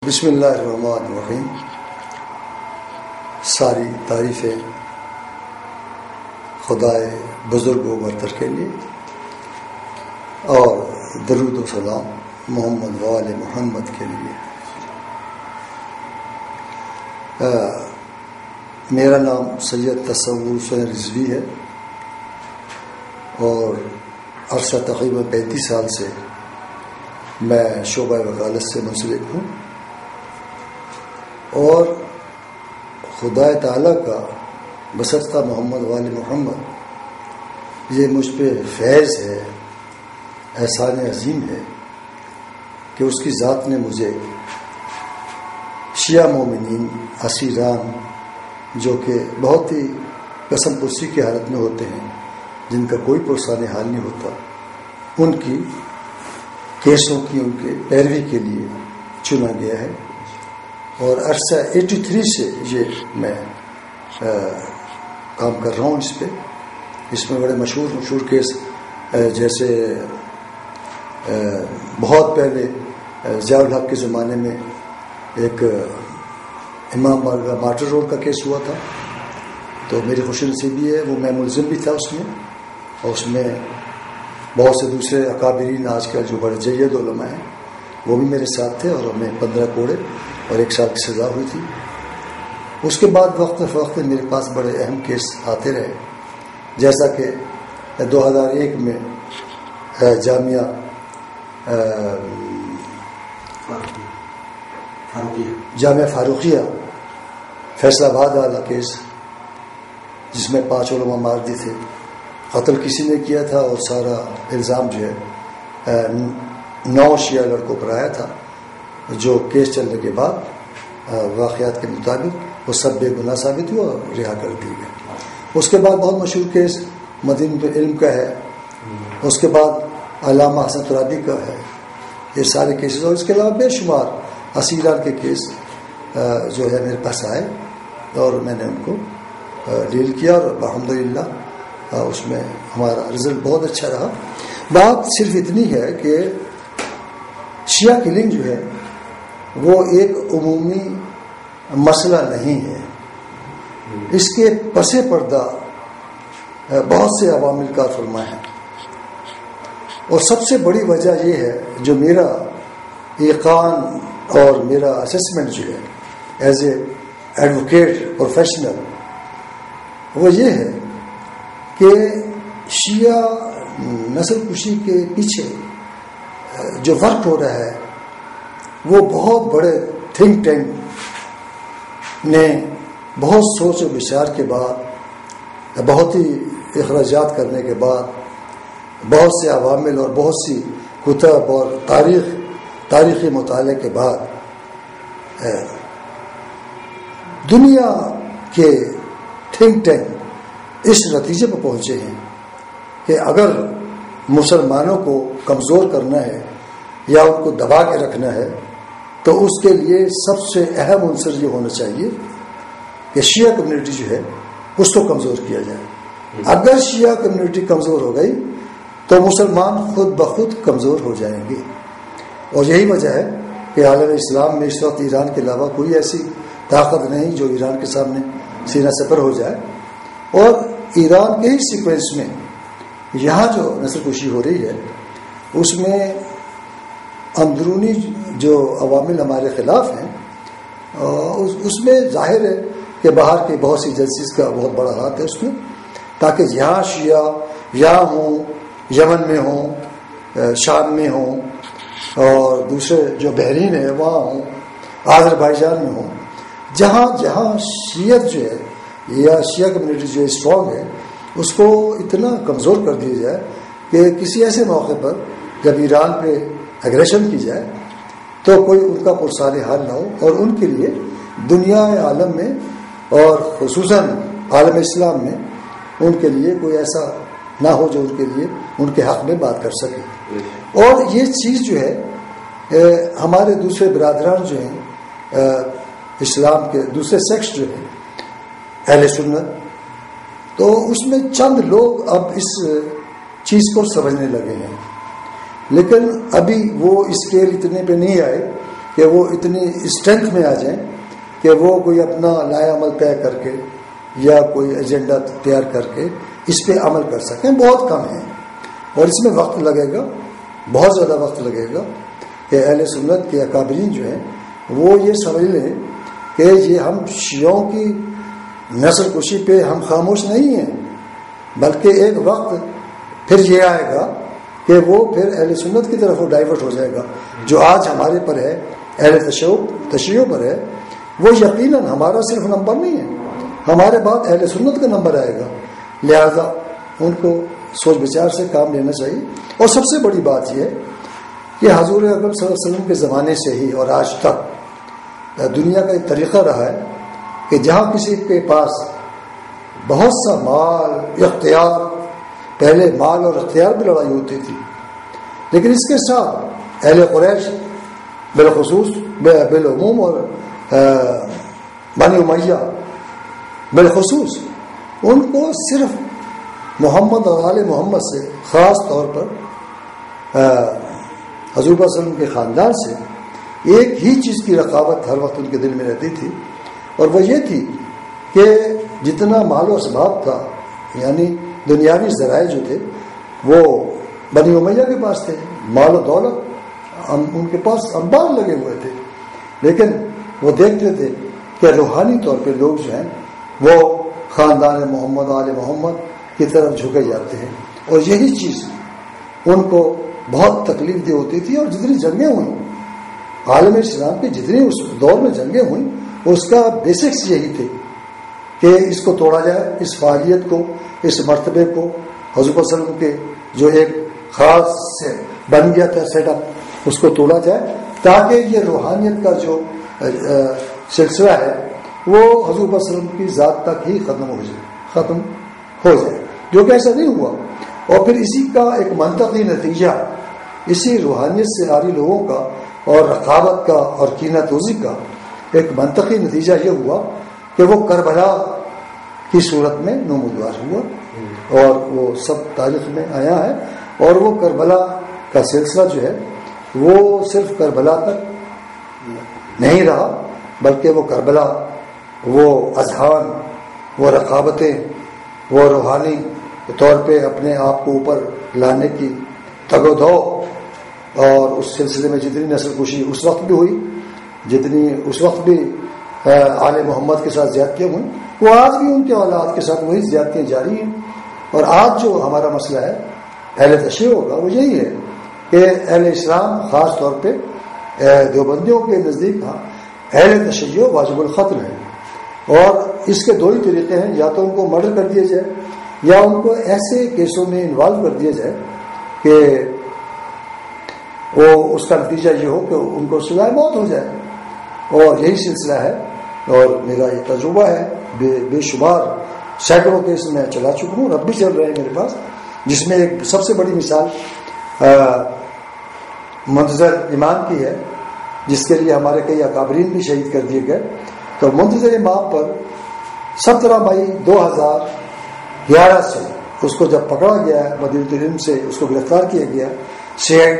بسم اللہ الرحمن الرحیم. ساری تعریفیں خدائے بزرگ و برتر کے لیے اور درود و سلام محمد و آل محمد کے لیے. میرا نام سید تصور حسین رضوی ہے اور عرصہ تقریباً 35 سال سے میں شعبہ وکالت سے منسلک ہوں اور خدا تعالیٰ کا بسرتہ محمد و آل محمد یہ مجھ پہ فیض ہے، احسان عظیم ہے کہ اس کی ذات نے مجھے شیعہ مومنین اسیران جو کہ بہت ہی قسم پرسی کی حالت میں ہوتے ہیں، جن کا کوئی پرسان حال نہیں ہوتا، ان کی کیسوں کی ان کے پیروی کے لیے چنا گیا ہے. اور عرصہ 83 سے یہ میں کام کر رہا ہوں اس پہ. اس میں بڑے مشہور کیس جیسے بہت پہلے ضیاء الحق کے زمانے میں ایک امام بارگاہ مارٹر روڈ کا کیس ہوا تھا، تو میری خوش نصیبی ہے وہ میں ملزم بھی تھا اس میں، اور اس میں بہت سے دوسرے اکابرین آج کل جو بڑے جید علماء ہیں وہ بھی میرے ساتھ تھے، اور ہمیں 15 کوڑے اور 1 سال کی سزا ہوئی تھی. اس کے بعد وقت فوقت میرے پاس بڑے اہم کیس آتے رہے، جیسا کہ 2001 میں جامعہ فاروقیہ فیصل آباد والا کیس، جس میں 5 علماء مار دی تھے، قتل کسی نے کیا تھا اور سارا الزام جو ہے 9 شیعہ لڑکوں پر آیا تھا، جو کیس چلنے کے بعد واقعات کے مطابق وہ سب بے گناہ ثابت ہوئے اور رہا کر دیے گئے. اس کے بعد بہت مشہور کیس مدینہ العلم کا ہے، اس کے بعد علامہ حسن ترابی کا ہے، یہ سارے کیسز، اور اس کے علاوہ بے شمار اسیران کے کیس جو ہے میرے پاس آئے اور میں نے ان کو ڈیل کیا، اور الحمدللہ اس میں ہمارا رزلٹ بہت اچھا رہا. بات صرف اتنی ہے کہ شیعہ کلنگ جو ہے وہ ایک عمومی مسئلہ نہیں ہے، اس کے پس پردہ بہت سے عوامل کار فرما ہیں، اور سب سے بڑی وجہ یہ ہے جو میرا ایقان اور میرا اسسمنٹ جو ہے ایز اے ایڈوکیٹ پروفیشنل، وہ یہ ہے کہ شیعہ نسل کشی کے پیچھے جو ورک ہو رہا ہے وہ بہت بڑے تھنک ٹینک نے بہت سوچ و بچار کے بعد، بہت ہی اخراجات کرنے کے بعد، بہت سے عوامل اور بہت سی کتب اور تاریخی مطالعے کے بعد دنیا کے تھنک ٹینک اس نتیجے پر پہنچے ہیں کہ اگر مسلمانوں کو کمزور کرنا ہے یا ان کو دبا کے رکھنا ہے تو اس کے لیے سب سے اہم عنصر یہ ہونا چاہیے کہ شیعہ کمیونٹی جو ہے اس کو کمزور کیا جائے. اگر شیعہ کمیونٹی کمزور ہو گئی تو مسلمان خود بخود کمزور ہو جائیں گے، اور یہی وجہ ہے کہ عالم اسلام میں اس وقت ایران کے علاوہ کوئی ایسی طاقت نہیں جو ایران کے سامنے سینہ سپر ہو جائے. اور ایران کے ہی سیکوینس میں یہاں جو نسل کشی ہو رہی ہے اس میں اندرونی جو عوامل ہمارے خلاف ہیں اس میں ظاہر ہے کہ باہر کی بہت سی ایجنسیز کا بہت بڑا ہاتھ ہے اس میں، تاکہ یہاں شیعہ یہاں ہوں، یمن میں ہوں، شام میں ہوں، اور دوسرے جو بحرین ہے وہاں ہوں، آذربائیجان میں ہوں، جہاں جہاں شیعت جو ہے یا شیعہ کمیونٹی جو اسٹرانگ ہے اس کو اتنا کمزور کر دیا جائے کہ کسی ایسے موقع پر جب ایران پہ اگریشن کی جائے تو کوئی ان کا پرسان حال نہ ہو، اور ان کے لیے دنیا عالم میں اور خصوصاً عالم اسلام میں ان کے لیے کوئی ایسا نہ ہو جو ان کے لیے ان کے حق میں بات کر سکے. اور یہ چیز جو ہے ہمارے دوسرے برادران جو ہیں اسلام کے دوسرے سیکٹس جو ہیں اہل سنت، تو اس میں چند لوگ اب اس چیز کو سمجھنے لگے ہیں، لیکن ابھی وہ اسکیل اتنے پہ نہیں آئے کہ وہ اتنی اسٹرینتھ میں آ جائیں کہ وہ کوئی اپنا لائے عمل طے کر کے یا کوئی ایجنڈا تیار کر کے اس پہ عمل کر سکیں، بہت کم ہیں، اور اس میں وقت لگے گا، بہت زیادہ وقت لگے گا کہ اہل سنت کے اکابرین جو ہیں وہ یہ سمجھ لیں کہ یہ ہم شیعوں کی نسل کشی پہ ہم خاموش نہیں ہیں، بلکہ ایک وقت پھر یہ آئے گا کہ وہ پھر اہل سنت کی طرف وہ ڈائیورٹ ہو جائے گا۔ جو آج ہمارے پر ہے، اہل تشیع پر ہے، وہ یقیناً ہمارا صرف نمبر نہیں ہے، ہمارے بعد اہل سنت کا نمبر آئے گا، لہذا ان کو سوچ بچار سے کام لینا چاہیے۔ اور سب سے بڑی بات یہ ہے کہ حضور اکرم صلی اللہ علیہ وسلم کے زمانے سے ہی اور آج تک دنیا کا ایک طریقہ رہا ہے کہ جہاں کسی کے پاس بہت سا مال، اختیار، پہلے مال اور اختیار بھی لڑائی ہوتی تھی، لیکن اس کے ساتھ اہل قریش بالخصوص بالعموم اور بنی امیہ بالخصوص ان کو صرف محمد اور آل محمد سے، خاص طور پر حضور صلی اللہ علیہ وسلم کے خاندان سے ایک ہی چیز کی رقابت ہر وقت ان کے دل میں رہتی تھی، اور وہ یہ تھی کہ جتنا مال و اسباب تھا، یعنی دنیاوی ذرائع جو تھے وہ بنی امیہ کے پاس تھے، مال و دولت ان کے پاس انبار لگے ہوئے تھے، لیکن وہ دیکھتے تھے کہ روحانی طور پہ لوگ جو ہیں وہ خاندان محمد آل محمد کی طرف جھکے جاتے ہیں، اور یہی چیز ان کو بہت تکلیف دہ ہوتی تھی۔ اور جتنی جنگیں ہوئیں عالم اسلام کی، جتنی اس دور میں جنگیں ہوئیں، اس کا بیسکس یہی تھے کہ اس کو توڑا جائے، اس فعالیت کو، اس مرتبے کو، حضور صلی اللہ علیہ وسلم کے جو ایک خاص سے بن گیا تھا سیٹ اپ، اس کو توڑا جائے تاکہ یہ روحانیت کا جو سلسلہ ہے وہ حضور صلی اللہ علیہ وسلم کی ذات تک ہی ختم ہو جائے، جو کہ ایسا نہیں ہوا۔ اور پھر اسی کا ایک منطقی نتیجہ، اسی روحانیت سے عاری لوگوں کا اور رقابت کا اور کینہ توزی کا ایک منطقی نتیجہ یہ ہوا کہ وہ کربلا کی صورت میں نمودار ہوا، اور وہ سب تاریخ میں آیا ہے۔ اور وہ کربلا کا سلسلہ جو ہے وہ صرف کربلا تک نہیں رہا، بلکہ وہ کربلا، وہ اذہان، وہ رقابتیں، وہ روحانی طور پہ اپنے آپ کو اوپر لانے کی تگ و دو، اور اس سلسلے میں جتنی نسل کشی اس وقت بھی ہوئی، جتنی اس وقت بھی آل محمد کے ساتھ زیادتیاں ہوئیں، وہ آج بھی ان کے اولاد کے ساتھ وہی زیادتیاں جاری ہیں۔ اور آج جو ہمارا مسئلہ ہے اہل تشیع ہوگا وہ یہی ہے کہ اہل اسلام خاص طور پہ دیوبندیوں کے نزدیک اہل تشیع واجب القتل ہے، اور اس کے دو ہی طریقے ہیں، یا تو ان کو مرڈر کر دیا جائے یا ان کو ایسے کیسوں میں انوالو کر دیا جائے کہ وہ اس کا نتیجہ یہ ہو کہ ان کو سزائے موت ہو جائے، اور یہی سلسلہ ہے۔ اور میرا یہ تجربہ ہے، بے شمار سینکڑوں کیس میں چلا چکا ہوں، اب بھی چل رہے ہیں میرے پاس، جس میں ایک سب سے بڑی مثال منتظر امام کی ہے، جس کے لیے ہمارے کئی اکابرین بھی شہید کر دیے گئے۔ تو منتظر امام پر 17 مئی 2011 سے اس کو جب پکڑا گیا، مدینہ علم سے اس کو گرفتار کیا گیا، CID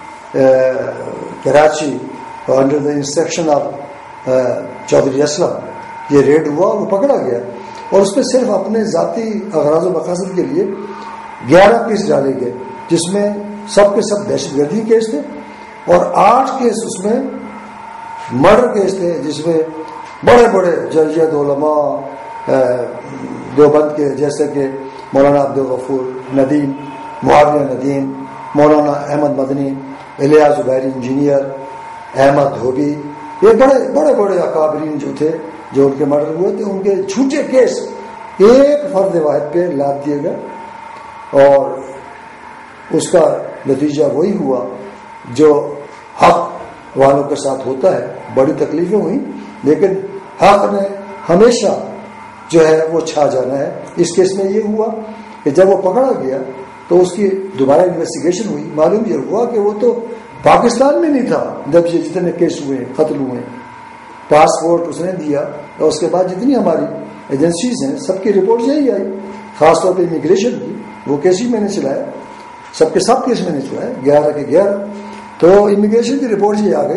Karachi under the instruction of Chaudhry Aslam یہ ریڈ ہوا اور وہ پکڑا گیا، اور اس میں صرف اپنے ذاتی اغراض و مقاصد کے لیے 11 کیس ڈالے گئے، جس میں سب کے سب دہشت گردی کیس تھے، اور 8 کیس اس میں مرڈر کیس تھے، جس میں بڑے بڑے جرجد علماء دیوبند کے جیسے کہ مولانا عبدالغفور ندیم، معاویہ ندیم، مولانا احمد مدنی، الیاس زبیری انجینئر، احمد دھوبی، یہ بڑے بڑے اکابرین جو تھے جو ان کے مرڈر ہوئے تھے، ان کے جھوٹے کیس ایک فرد واحد پہ لاد دیے گئے، اور اس کا نتیجہ وہی ہوا جو حق والوں کے ساتھ ہوتا ہے۔ بڑی تکلیفیں ہوئیں، لیکن حق نے ہمیشہ جو ہے وہ چھا جانا ہے۔ اس کیس میں یہ ہوا کہ جب وہ پکڑا گیا تو اس کی دوبارہ انویسٹیگیشن ہوئی، معلوم یہ ہوا کہ وہ تو پاکستان میں نہیں تھا جب یہ جتنے کیس ہوئے، قتل ہوئے، پاسپورٹ اس نے دیا، اور اس کے بعد جتنی ہماری ایجنسیز ہیں سب کی رپورٹ یہی آئی، خاص طور پہ امیگریشن کی، وہ کیس ہی میں نے چلایا، سب کے سب کیس میں نے چلایا 11 کے 11۔ تو امیگریشن کی رپورٹ یہ آ گئی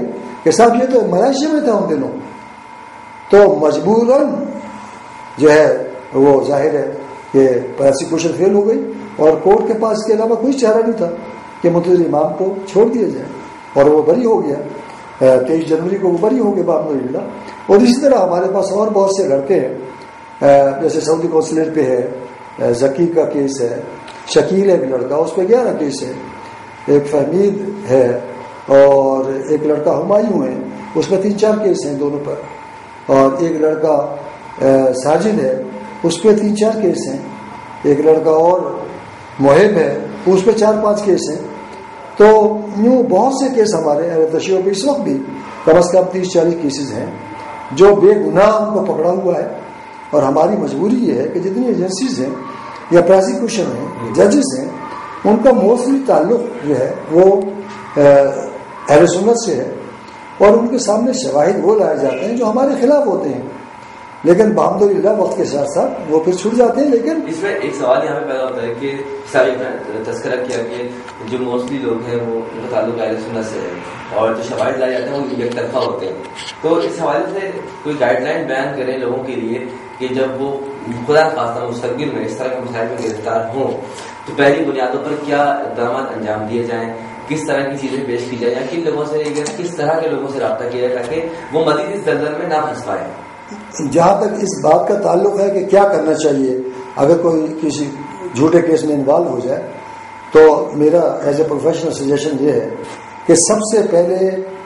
کہ صاحب یہ تو ملائیشیا میں تھا ان دنوں، تو مجبوراً جو ہے وہ ظاہر ہے کہ پروسیکیوشن فیل ہو گئی اور کورٹ کے پاس کے علاوہ کوئی چارہ نہیں تھا کہ متوجہ امام کو چھوڑ دیا جائے، اور وہ بری ہو گیا 23 جنوری کو وہ بری ہو گئے باب اللہ۔ اور اسی طرح ہمارے پاس اور بہت سے لڑکے ہیں، جیسے سعودی کونسلیٹ پہ ہے ذکی کا کیس ہے، شکیل ہے ایک لڑکا اس پہ 11 کیس ہے، ایک فہمید ہے اور ایک لڑکا ہمایوں ہے اس پہ 3-4 کیس ہیں دونوں پر، اور ایک لڑکا ساجد ہے اس پہ 3-4 کیس ہیں، ایک لڑکا اور محب ہے اس پہ 4-5 کیس ہیں۔ تو یوں بہت سے کیس ہمارے تشیعوں پہ اس وقت بھی کم از کم 30-40 کیسز ہیں جو بے گناہ ان کو پکڑا ہوا ہے، اور ہماری مجبوری یہ ہے کہ جتنی ایجنسیز ہیں یا پروسیکیوشن ہیں، ججز ہیں، ان کا موسٹلی تعلق جو ہے وہ اہل سنت سے ہے، اور ان کے سامنے شواہد وہ لائے جاتے ہیں جو ہمارے خلاف ہوتے ہیں، لیکن الحمدللہ وقت کے ساتھ ساتھ وہ پھر چھوٹ جاتے ہیں۔ لیکن اس میں ایک سوال یہاں پہ پیدا ہوتا ہے کہ تذکرہ کیا کہ جو موسٹلی لوگ ہیں وہ ان کا تعلق اہل سنت سے ہے، اور جو شواہد لائے جاتے ہیں وہ یک طرفہ ہوتے ہیں، تو اس حوالے سے کوئی گائیڈ لائن بیان کریں لوگوں کے لیے کہ جب وہ خدا خواستہ مستقبل میں اس طرح کے مسائل میں گرفتار ہوں تو پہلی بنیادوں پر کیا اقدامات انجام دیے جائیں، کس طرح کی چیزیں پیش کی جائیں، یا کن لوگوں سے کس طرح کے لوگوں سے رابطہ کیا جائے تاکہ وہ مزید اس دلدل میں نہ پھنس پائے۔ جہاں تک اس بات کا تعلق ہے کہ کیا کرنا چاہیے اگر کوئی کسی جھوٹے کیس میں انوالو ہو جائے، تو میرا ایز اے پروفیشنل سجیشن یہ ہے کہ سب سے پہلے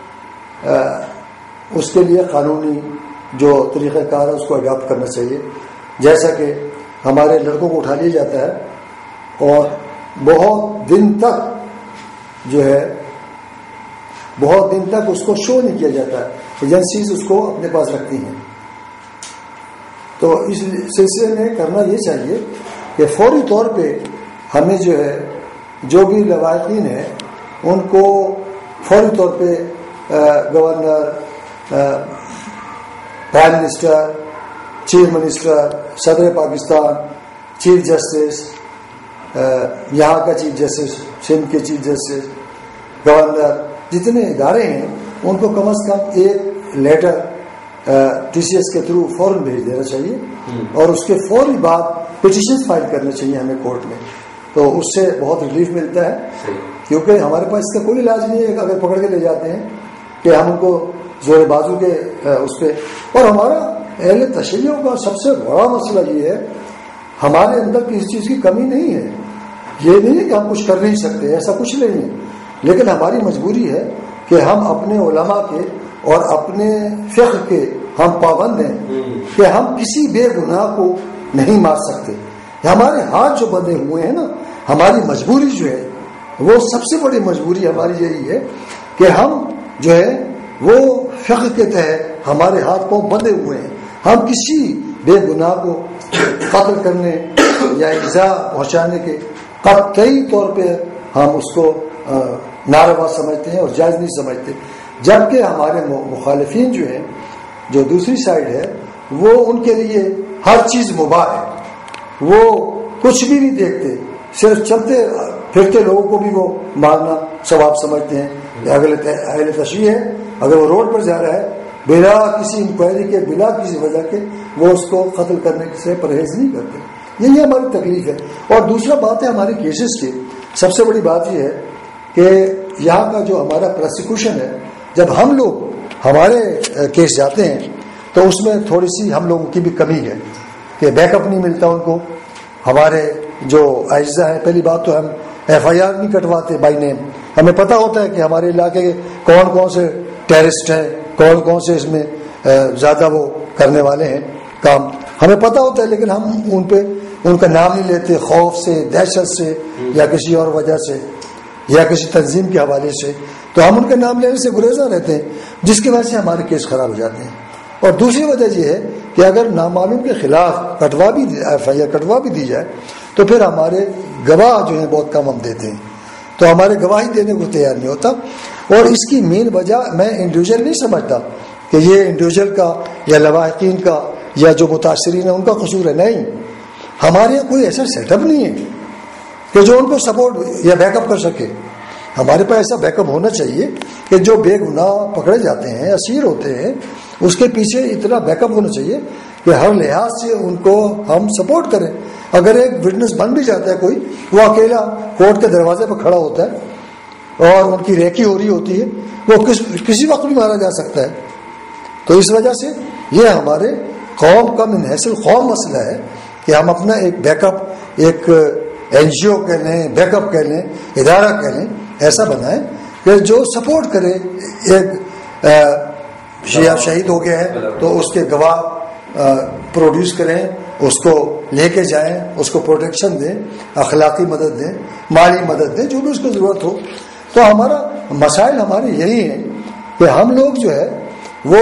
اس کے لیے قانونی جو طریقہ کار ہے اس کو اڈاپٹ کرنا چاہیے، جیسا کہ ہمارے لڑکوں کو اٹھا لیا جاتا ہے اور بہت دن تک جو ہے بہت دن تک اس کو شو نہیں کیا جاتا ہے، ایجنسیز اس کو اپنے پاس رکھتی ہیں۔ تو اس سلسلے میں کرنا یہ چاہیے کہ فوری طور پہ ہمیں جو ہے جو بھی لواحقین ہیں ان کو فوری طور پہ governor, prime minister, chief minister, صدر پاکستان، چیف جسٹس، یہاں کا چیف جسٹس، سندھ کے چیف جسٹس، گورنر، جتنے ادارے ہیں ان کو کم از کم ایک لیٹر ٹی سی ایس کے تھرو فوراً بھیج دینا چاہیے، اور اس کے فوری بعد پٹیشن فائل کرنا چاہیے ہمیں کورٹ میں، تو اس سے بہت ریلیف ملتا ہے، کیونکہ ہمارے پاس اس کا کوئی علاج نہیں ہے اگر پکڑ کے لے جاتے ہیں کہ ہم ان کو زور بازو کے اس پہ۔ اور ہمارا اہل تشیعوں کا سب سے بڑا مسئلہ یہ ہے ہمارے اندر کسی چیز کی کمی نہیں ہے، یہ نہیں ہے کہ ہم کچھ کر نہیں سکتے، ایسا کچھ نہیں ہے، لیکن ہماری مجبوری ہے کہ ہم اپنے علماء کے اور اپنے فقہ کے ہم پابند ہیں کہ ہم کسی بے گناہ کو نہیں مار سکتے، ہمارے ہاتھ جو بندھے ہوئے ہیں نا، ہماری مجبوری جو ہے وہ سب سے بڑی مجبوری ہماری یہی ہے کہ ہم جو ہے وہ فقہ کے تحت ہمارے ہاتھ پاؤں بندھے ہوئے ہیں، ہم کسی بے گناہ کو قتل کرنے یا ایذا پہنچانے کے قطعی طور پہ ہم اس کو ناروا سمجھتے ہیں اور جائز نہیں سمجھتے، جبکہ ہمارے مخالفین جو ہیں جو دوسری سائڈ ہے وہ ان کے لیے ہر چیز مباح ہے، وہ کچھ بھی نہیں دیکھتے، صرف چلتے پھرتے لوگوں کو بھی وہ مارنا ثواب سمجھتے ہیں کہ اہل تشیع ہے، اگر وہ روڈ پر جا رہا ہے بلا کسی انکوائری کے بلا کسی وجہ کے وہ اس کو قتل کرنے سے پرہیز نہیں کرتے، یہی ہماری تکلیف ہے۔ اور دوسرا بات ہے ہمارے کیسز کی، سب سے بڑی بات یہ ہے کہ یہاں کا جو ہمارا پروسیکیوشن ہے، جب ہم لوگ ہمارے کیس جاتے ہیں تو اس میں تھوڑی سی ہم لوگوں کی بھی کمی ہے کہ بیک اپ نہیں ملتا ان کو، ہمارے جو اجزاء ہیں، پہلی بات تو ہم ایف آئی آر نہیں کٹواتے بائی نیم، ہمیں پتہ ہوتا ہے کہ ہمارے علاقے کے کون کون سے ٹیررسٹ ہیں، کون کون سے اس میں زیادہ وہ کرنے والے ہیں کام، ہمیں پتہ ہوتا ہے، لیکن ہم ان پہ ان کا نام نہیں لیتے، خوف سے، دہشت سے، یا کسی اور وجہ سے، یا کسی تنظیم کے حوالے سے، تو ہم ان کے نام لینے سے گریزاں رہتے ہیں، جس کی وجہ سے ہمارے کیس خراب ہو جاتے ہیں۔ اور دوسری وجہ یہ ہے کہ اگر نامعلوم کے خلاف کٹوا بھی ایف آئی آر کٹوا بھی دی جائے تو پھر ہمارے گواہ جو ہیں بہت کم ہم دیتے ہیں، تو ہمارے گواہی دینے کو تیار نہیں ہوتا۔ اور اس کی مین وجہ میں انڈیویجول نہیں سمجھتا کہ یہ انڈیویجول کا یا لواحقین کا یا جو متاثرین ہیں ان کا قصور ہے، نہیں، ہمارے یہاں کوئی ایسا سیٹ اپ نہیں ہے کہ جو ان کو سپورٹ یا بیک اپ کر سکے۔ ہمارے پاس ایسا بیک اپ ہونا چاہیے کہ جو بے گناہ پکڑے جاتے ہیں، اسیر ہوتے ہیں، اس کے پیچھے اتنا بیک اپ ہونا چاہیے کہ ہر لحاظ سے ان کو ہم سپورٹ کریں. اگر ایک وٹنس بن بھی جاتا ہے کوئی، وہ اکیلا کورٹ کے دروازے پہ کھڑا ہوتا ہے اور ان کی ریکی ہو رہی ہوتی ہے، وہ کسی وقت بھی مارا جا سکتا ہے. تو اس وجہ سے یہ ہمارے قوم کا من حیث القوم مسئلہ ہے کہ ہم اپنا ایک بیک اپ، ایک این جی او کہہ لیں، بیک اپ کہہ لیں، ادارہ کہہ لیں، ایسا بنائیں کہ جو سپورٹ کرے. ایک شہید ہو گیا ہے تو اس کے گواہ پروڈیوس کریں، اس کو لے کے جائیں، اس کو پروٹیکشن دیں، اخلاقی مدد دیں، مالی مدد دیں، جو بھی اس کو ضرورت ہو. تو ہمارا مسائل ہمارے یہی ہیں کہ ہم لوگ جو ہے وہ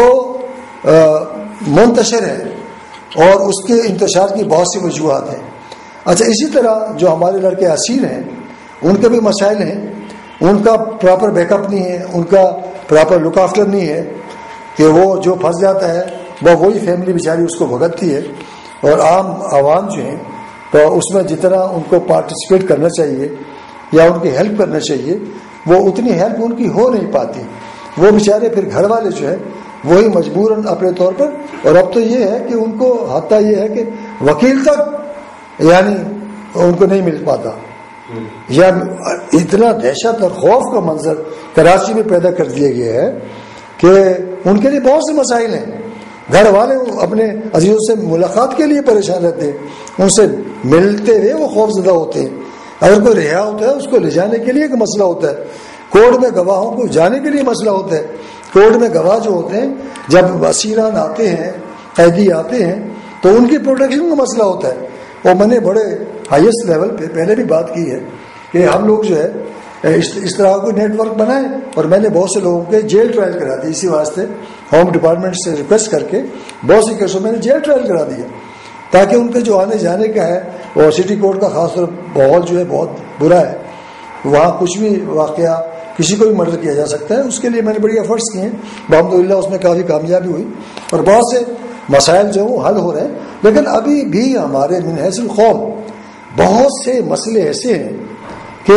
منتشر ہیں اور اس کے انتشار کی بہت سی وجوہات ہیں. اچھا، اسی طرح جو ہمارے لڑکے اسیر ہیں ان کے بھی مسائل ہیں. ان کا پراپر بیک اپ نہیں ہے، ان کا پراپر لک آفٹر نہیں ہے کہ وہ جو پھنس جاتا ہے وہ وہی فیملی بیچاری اس کو بھگتتی ہے. اور عام عوام جو ہیں تو اس میں جتنا ان کو پارٹیسپیٹ کرنا چاہیے یا ان کی ہیلپ کرنا چاہیے وہ اتنی ہیلپ ان کی ہو نہیں پاتی. وہ بیچارے پھر گھر والے جو ہے وہی مجبوراً اپنے طور پر. اور اب تو یہ ہے کہ ان کو حتیٰ یہ ہے کہ وکیل تک یعنی ان کو نہیں مل پاتا. یا اتنا دہشت اور خوف کا منظر کراچی میں پیدا کر دیا گیا ہے کہ ان کے لیے بہت سے مسائل ہیں. گھر والے اپنے عزیزوں سے ملاقات کے لیے پریشان رہتے ہیں، ان سے ملتے ہوئے وہ خوف زدہ ہوتے ہیں. اگر کوئی رہا ہوتا ہے اس کو لے جانے کے لیے ایک مسئلہ ہوتا ہے، کورٹ میں گواہوں کو جانے کے لیے مسئلہ ہوتا ہے. کورٹ میں گواہ جو ہوتے ہیں جب اسیران آتے ہیں، قیدی آتے ہیں تو ان کی پروٹیکشن کا مسئلہ ہوتا ہے. اور میں نے بڑے ہائیسٹ لیول پہ پہلے بھی بات کی ہے کہ ہم لوگ جو ہے اس طرح کوئی نیٹ ورک بنائیں. اور میں نے بہت سے لوگوں کے جیل ٹرائل کرا دی، اسی واسطے ہوم ڈپارٹمنٹ سے ریکویسٹ کر کے بہت سے کیسوں میں نے جیل ٹرائل کرا دیا تاکہ ان کے جو آنے جانے کا ہے. اور سٹی کورٹ کا خاص طور ماحول جو ہے بہت برا ہے، وہاں کچھ بھی واقعہ کسی کو بھی مرڈر کیا جا سکتا ہے. اس کے لیے میں نے بڑی ایفرٹس کیے ہیں، الحمدللہ اس میں کافی کامیابی ہوئی اور بہت سے مسائل جو ہیں وہ حل ہو رہے ہیں. لیکن ابھی بھی ہمارے من حیث القوم بہت سے مسئلے ایسے ہیں کہ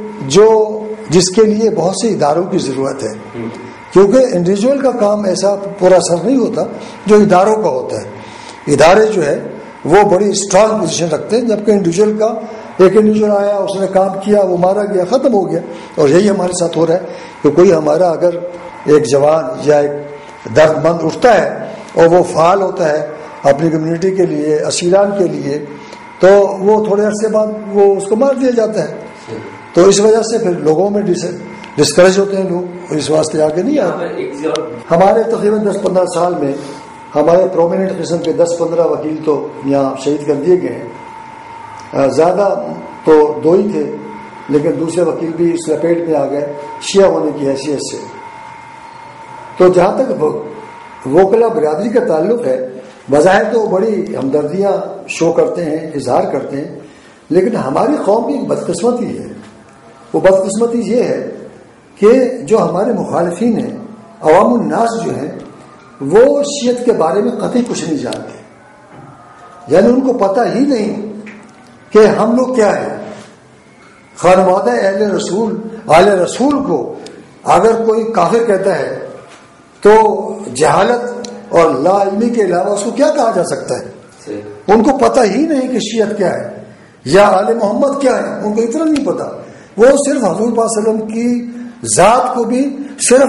جس کے لیے بہت سے اداروں کی ضرورت ہے، کیونکہ انڈیویجول کا کام ایسا پورا اثر نہیں ہوتا جو اداروں کا ہوتا ہے. ادارے جو ہے وہ بڑی اسٹرانگ پوزیشن رکھتے ہیں، جبکہ انڈیویجول کا ایک انڈیویجول آیا، اس نے کام کیا، وہ مارا گیا، ختم ہو گیا. اور یہی ہمارے ساتھ ہو رہا ہے کہ کوئی ہمارا اگر ایک جوان یا ایک درد مند اٹھتا ہے اور وہ فعال ہوتا ہے اپنی کمیونٹی کے لیے، اسیران کے لیے، تو وہ تھوڑے عرصے بعد وہ اس کو مار دیا جاتا ہے. تو اس وجہ سے پھر لوگوں میں ڈسکریج ہوتے ہیں لوگ، اس واسطے آگے نہیں آتے. ہمارے تقریباً 10-15 سال میں ہمارے پرومیننٹ قسم کے 10-15 وکیل تو یہاں شہید کر دیے گئے ہیں. زیادہ تو 2 ہی تھے، لیکن دوسرے وکیل بھی اس لپیٹ میں آ گئے شیعہ ہونے کی حیثیت سے. تو جہاں تک وکلا برادری کا تعلق ہے، بظاہر تو بڑی ہمدردیاں شو کرتے ہیں، اظہار کرتے ہیں، لیکن ہماری قوم کی ایک بدقسمتی ہے. وہ بدقسمتی یہ ہے کہ جو ہمارے مخالفین ہیں، عوام الناس جو ہیں، وہ شیعت کے بارے میں قطعی کچھ نہیں جانتے. یعنی ان کو پتہ ہی نہیں کہ ہم لوگ کیا ہیں. خانوادہ اہل رسول کو اگر کوئی کافر کہتا ہے تو جہالت اور لا علمی کے علاوہ اس کو کیا کہا جا سکتا ہے. ان کو پتہ ہی نہیں کہ شیعت کیا ہے یا آل محمد کیا ہے، ان کو اتنا نہیں پتا. وہ صرف حضور صلی اللہ علیہ وسلم کی ذات کو بھی صرف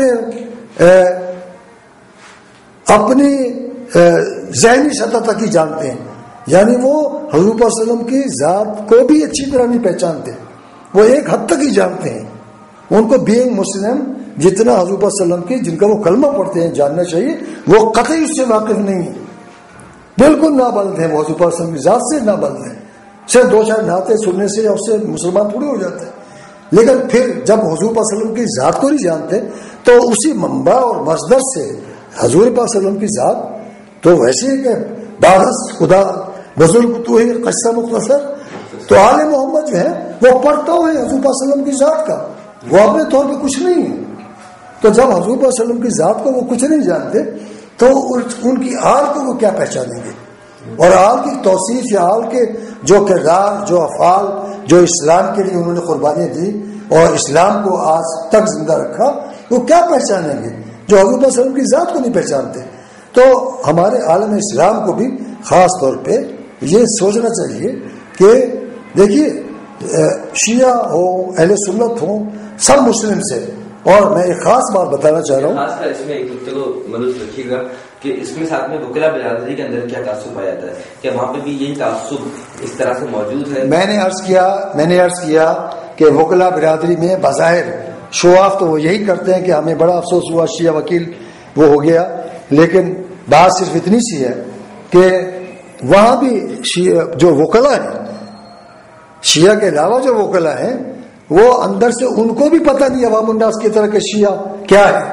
اپنی ذہنی سطح تک ہی جانتے ہیں. یعنی وہ حضور صلی اللہ علیہ وسلم کی ذات کو بھی اچھی طرح نہیں پہچانتے، وہ ایک حد تک ہی جانتے ہیں. ان کو بینگ مسلم جتنا حضور صلی اللہ علیہ وسلم کی جن کا وہ کلمہ پڑھتے ہیں جاننا چاہیے، وہ قطعی اس سے واقف نہیں ہیں. بالکل نابلد ہیں، وہ حضور صلی اللہ علیہ وسلم کی ذات سے نابلد ہیں. صرف 2-4 نعتیں سننے سے یا اس سے مسلمان تھوڑی ہو جاتے ہیں. لیکن پھر جب حضور صلی اللہ علیہ وسلم کی ذات کو نہیں جانتے تو اسی منبع اور مصدر سے حضور صلی اللہ علیہ وسلم کی ذات تو ویسے ہے کہ بارس خدا بزرگ تو ہی قصہ مختصر. تو آل محمد جو ہے وہ پڑھتا ہوئے حضور صلی اللہ علیہ وسلم کی ذات کا، وہ اپنے طور پہ کچھ نہیں ہے. تو جب حضور صلی اللہ علیہ وسلم کی ذات کو وہ کچھ نہیں جانتے تو ان کی آل کو وہ کیا پہچانیں گے. اور آل کی توصیف یا آل کے جو کردار، جو افعال، جو اسلام کے لیے انہوں نے قربانیاں دی، اور اسلام کو آج تک زندہ رکھا، وہ کیا پہچانیں گے جو حضور صلی اللہ علیہ وسلم کی ذات کو نہیں پہچانتے؟ تو ہمارے عالم اسلام کو بھی خاص طور پہ یہ سوچنا چاہیے کہ دیکھیے شیعہ ہو، اہل سنت ہو، سب مسلم سے. اور میں ایک خاص بات بتانا چاہ رہا ہوں، خاص کر اس میں ایک نقطے کو ملوث رکھیے گا کہ اس میں ساتھ میں وکلا برادری کے اندر کیا تعصب پایا جاتا ہے، کیا وہاں پہ بھی یہی تعصب اس طرح سے موجود ہے؟ میں نے عرض کیا کہ وکلا برادری میں بظاہر شو آف تو وہ یہی کرتے ہیں کہ ہمیں بڑا افسوس ہوا شیعہ وکیل وہ ہو گیا، لیکن بات صرف اتنی سی ہے کہ وہاں بھی جو وکلا ہیں، شیعہ کے علاوہ جو وکلا ہیں، وہ اندر سے ان کو بھی پتہ نہیں عوام الناس کی طرح کہ شیعہ کیا ہے.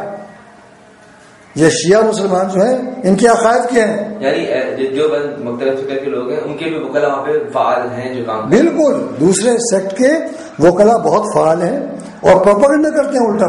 یہ شیعہ مسلمان جو ہیں ان کے عقائد کیا ہیں، یعنی جو مختلف فکر کے لوگ ہیں ان کے بھی وکلا وہاں پہ فعال ہیں جو کام بالکل دوسرے سیکٹ کے وکلا بہت فعال ہیں اور پروپیگنڈا کرتے ہیں الٹا.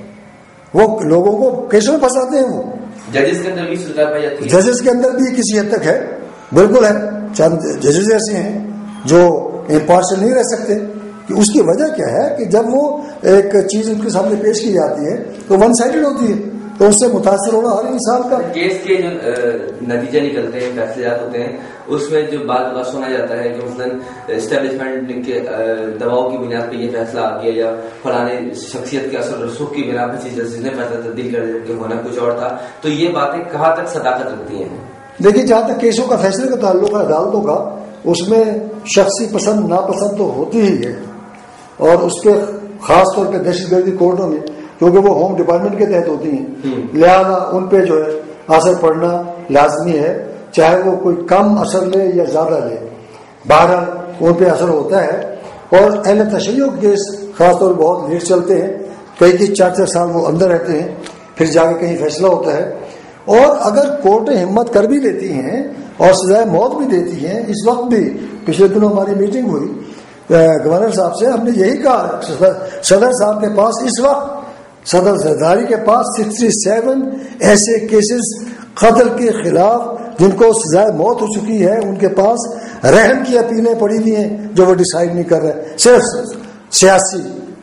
وہ لوگوں کو کیسے میں پھنساتے ہیں. وہ ججز کے اندر بھی سلطان پائی جاتی ہے، ججز کے اندر بھی کسی حد تک ہے، بالکل ہے. چند ججز ایسے ہیں جو امپارشل نہیں رہ سکتے. کہ اس کی وجہ کیا ہے کہ جب وہ ایک چیز ان کے سامنے پیش کی جاتی ہے تو ون سائڈڈ ہوتی ہے، تو اس سے متاثر ہونا ہر انسان کا. کیس کے جو نتیجے نکلتے ہیں، فیصلات ہوتے ہیں، اس میں جو بات سنا جاتا ہے کہ مثلاً اسٹیبلشمنٹ کے دباؤ کی بنیاد پہ یہ فیصلہ آ گیا، یا فلانے شخصیت کے اثر رسوخ کی بنا پہ جس نے فیصلہ تبدیل کر دیا کہ ہونا کچھ اور تھا. تو یہ باتیں کہاں تک صداقت رکھتی ہیں؟ دیکھیے جہاں تک کیسوں کا فیصلے کا تعلق ہے عدالتوں کا، اس میں شخصی پسند ناپسند تو ہوتی ہی ہے، اور اس پہ خاص طور پہ دہشت گردی کورٹوں میں کیونکہ وہ ہوم ڈپارٹمنٹ کے تحت ہوتی ہیں، لہذا ان پہ جو ہے اثر پڑنا لازمی ہے، چاہے وہ کوئی کم اثر لے یا زیادہ لے، بہرحال ان پہ اثر ہوتا ہے. اور اہل تشیع کیس خاص طور پر بہت لیٹ چلتے ہیں، کئی 4 سال وہ اندر رہتے ہیں، پھر جا کے کہیں فیصلہ ہوتا ہے. اور اگر کورٹیں ہمت کر بھی لیتی ہیں اور سزائے موت بھی دیتی ہیں، اس وقت بھی پچھلے دنوں ہماری میٹنگ ہوئی گورنر صاحب سے، ہم نے یہی کہا صدر صاحب کے پاس اس وقت، صدر زرداری کے پاس 67 ایسے کیسز قتل کے خلاف جن کو سزائے موت ہو چکی ہے، ان کے پاس رحم کی اپیلیں پڑی ہوئی ہیں جو وہ ڈیسائیڈ نہیں کر رہے، صرف سیاسی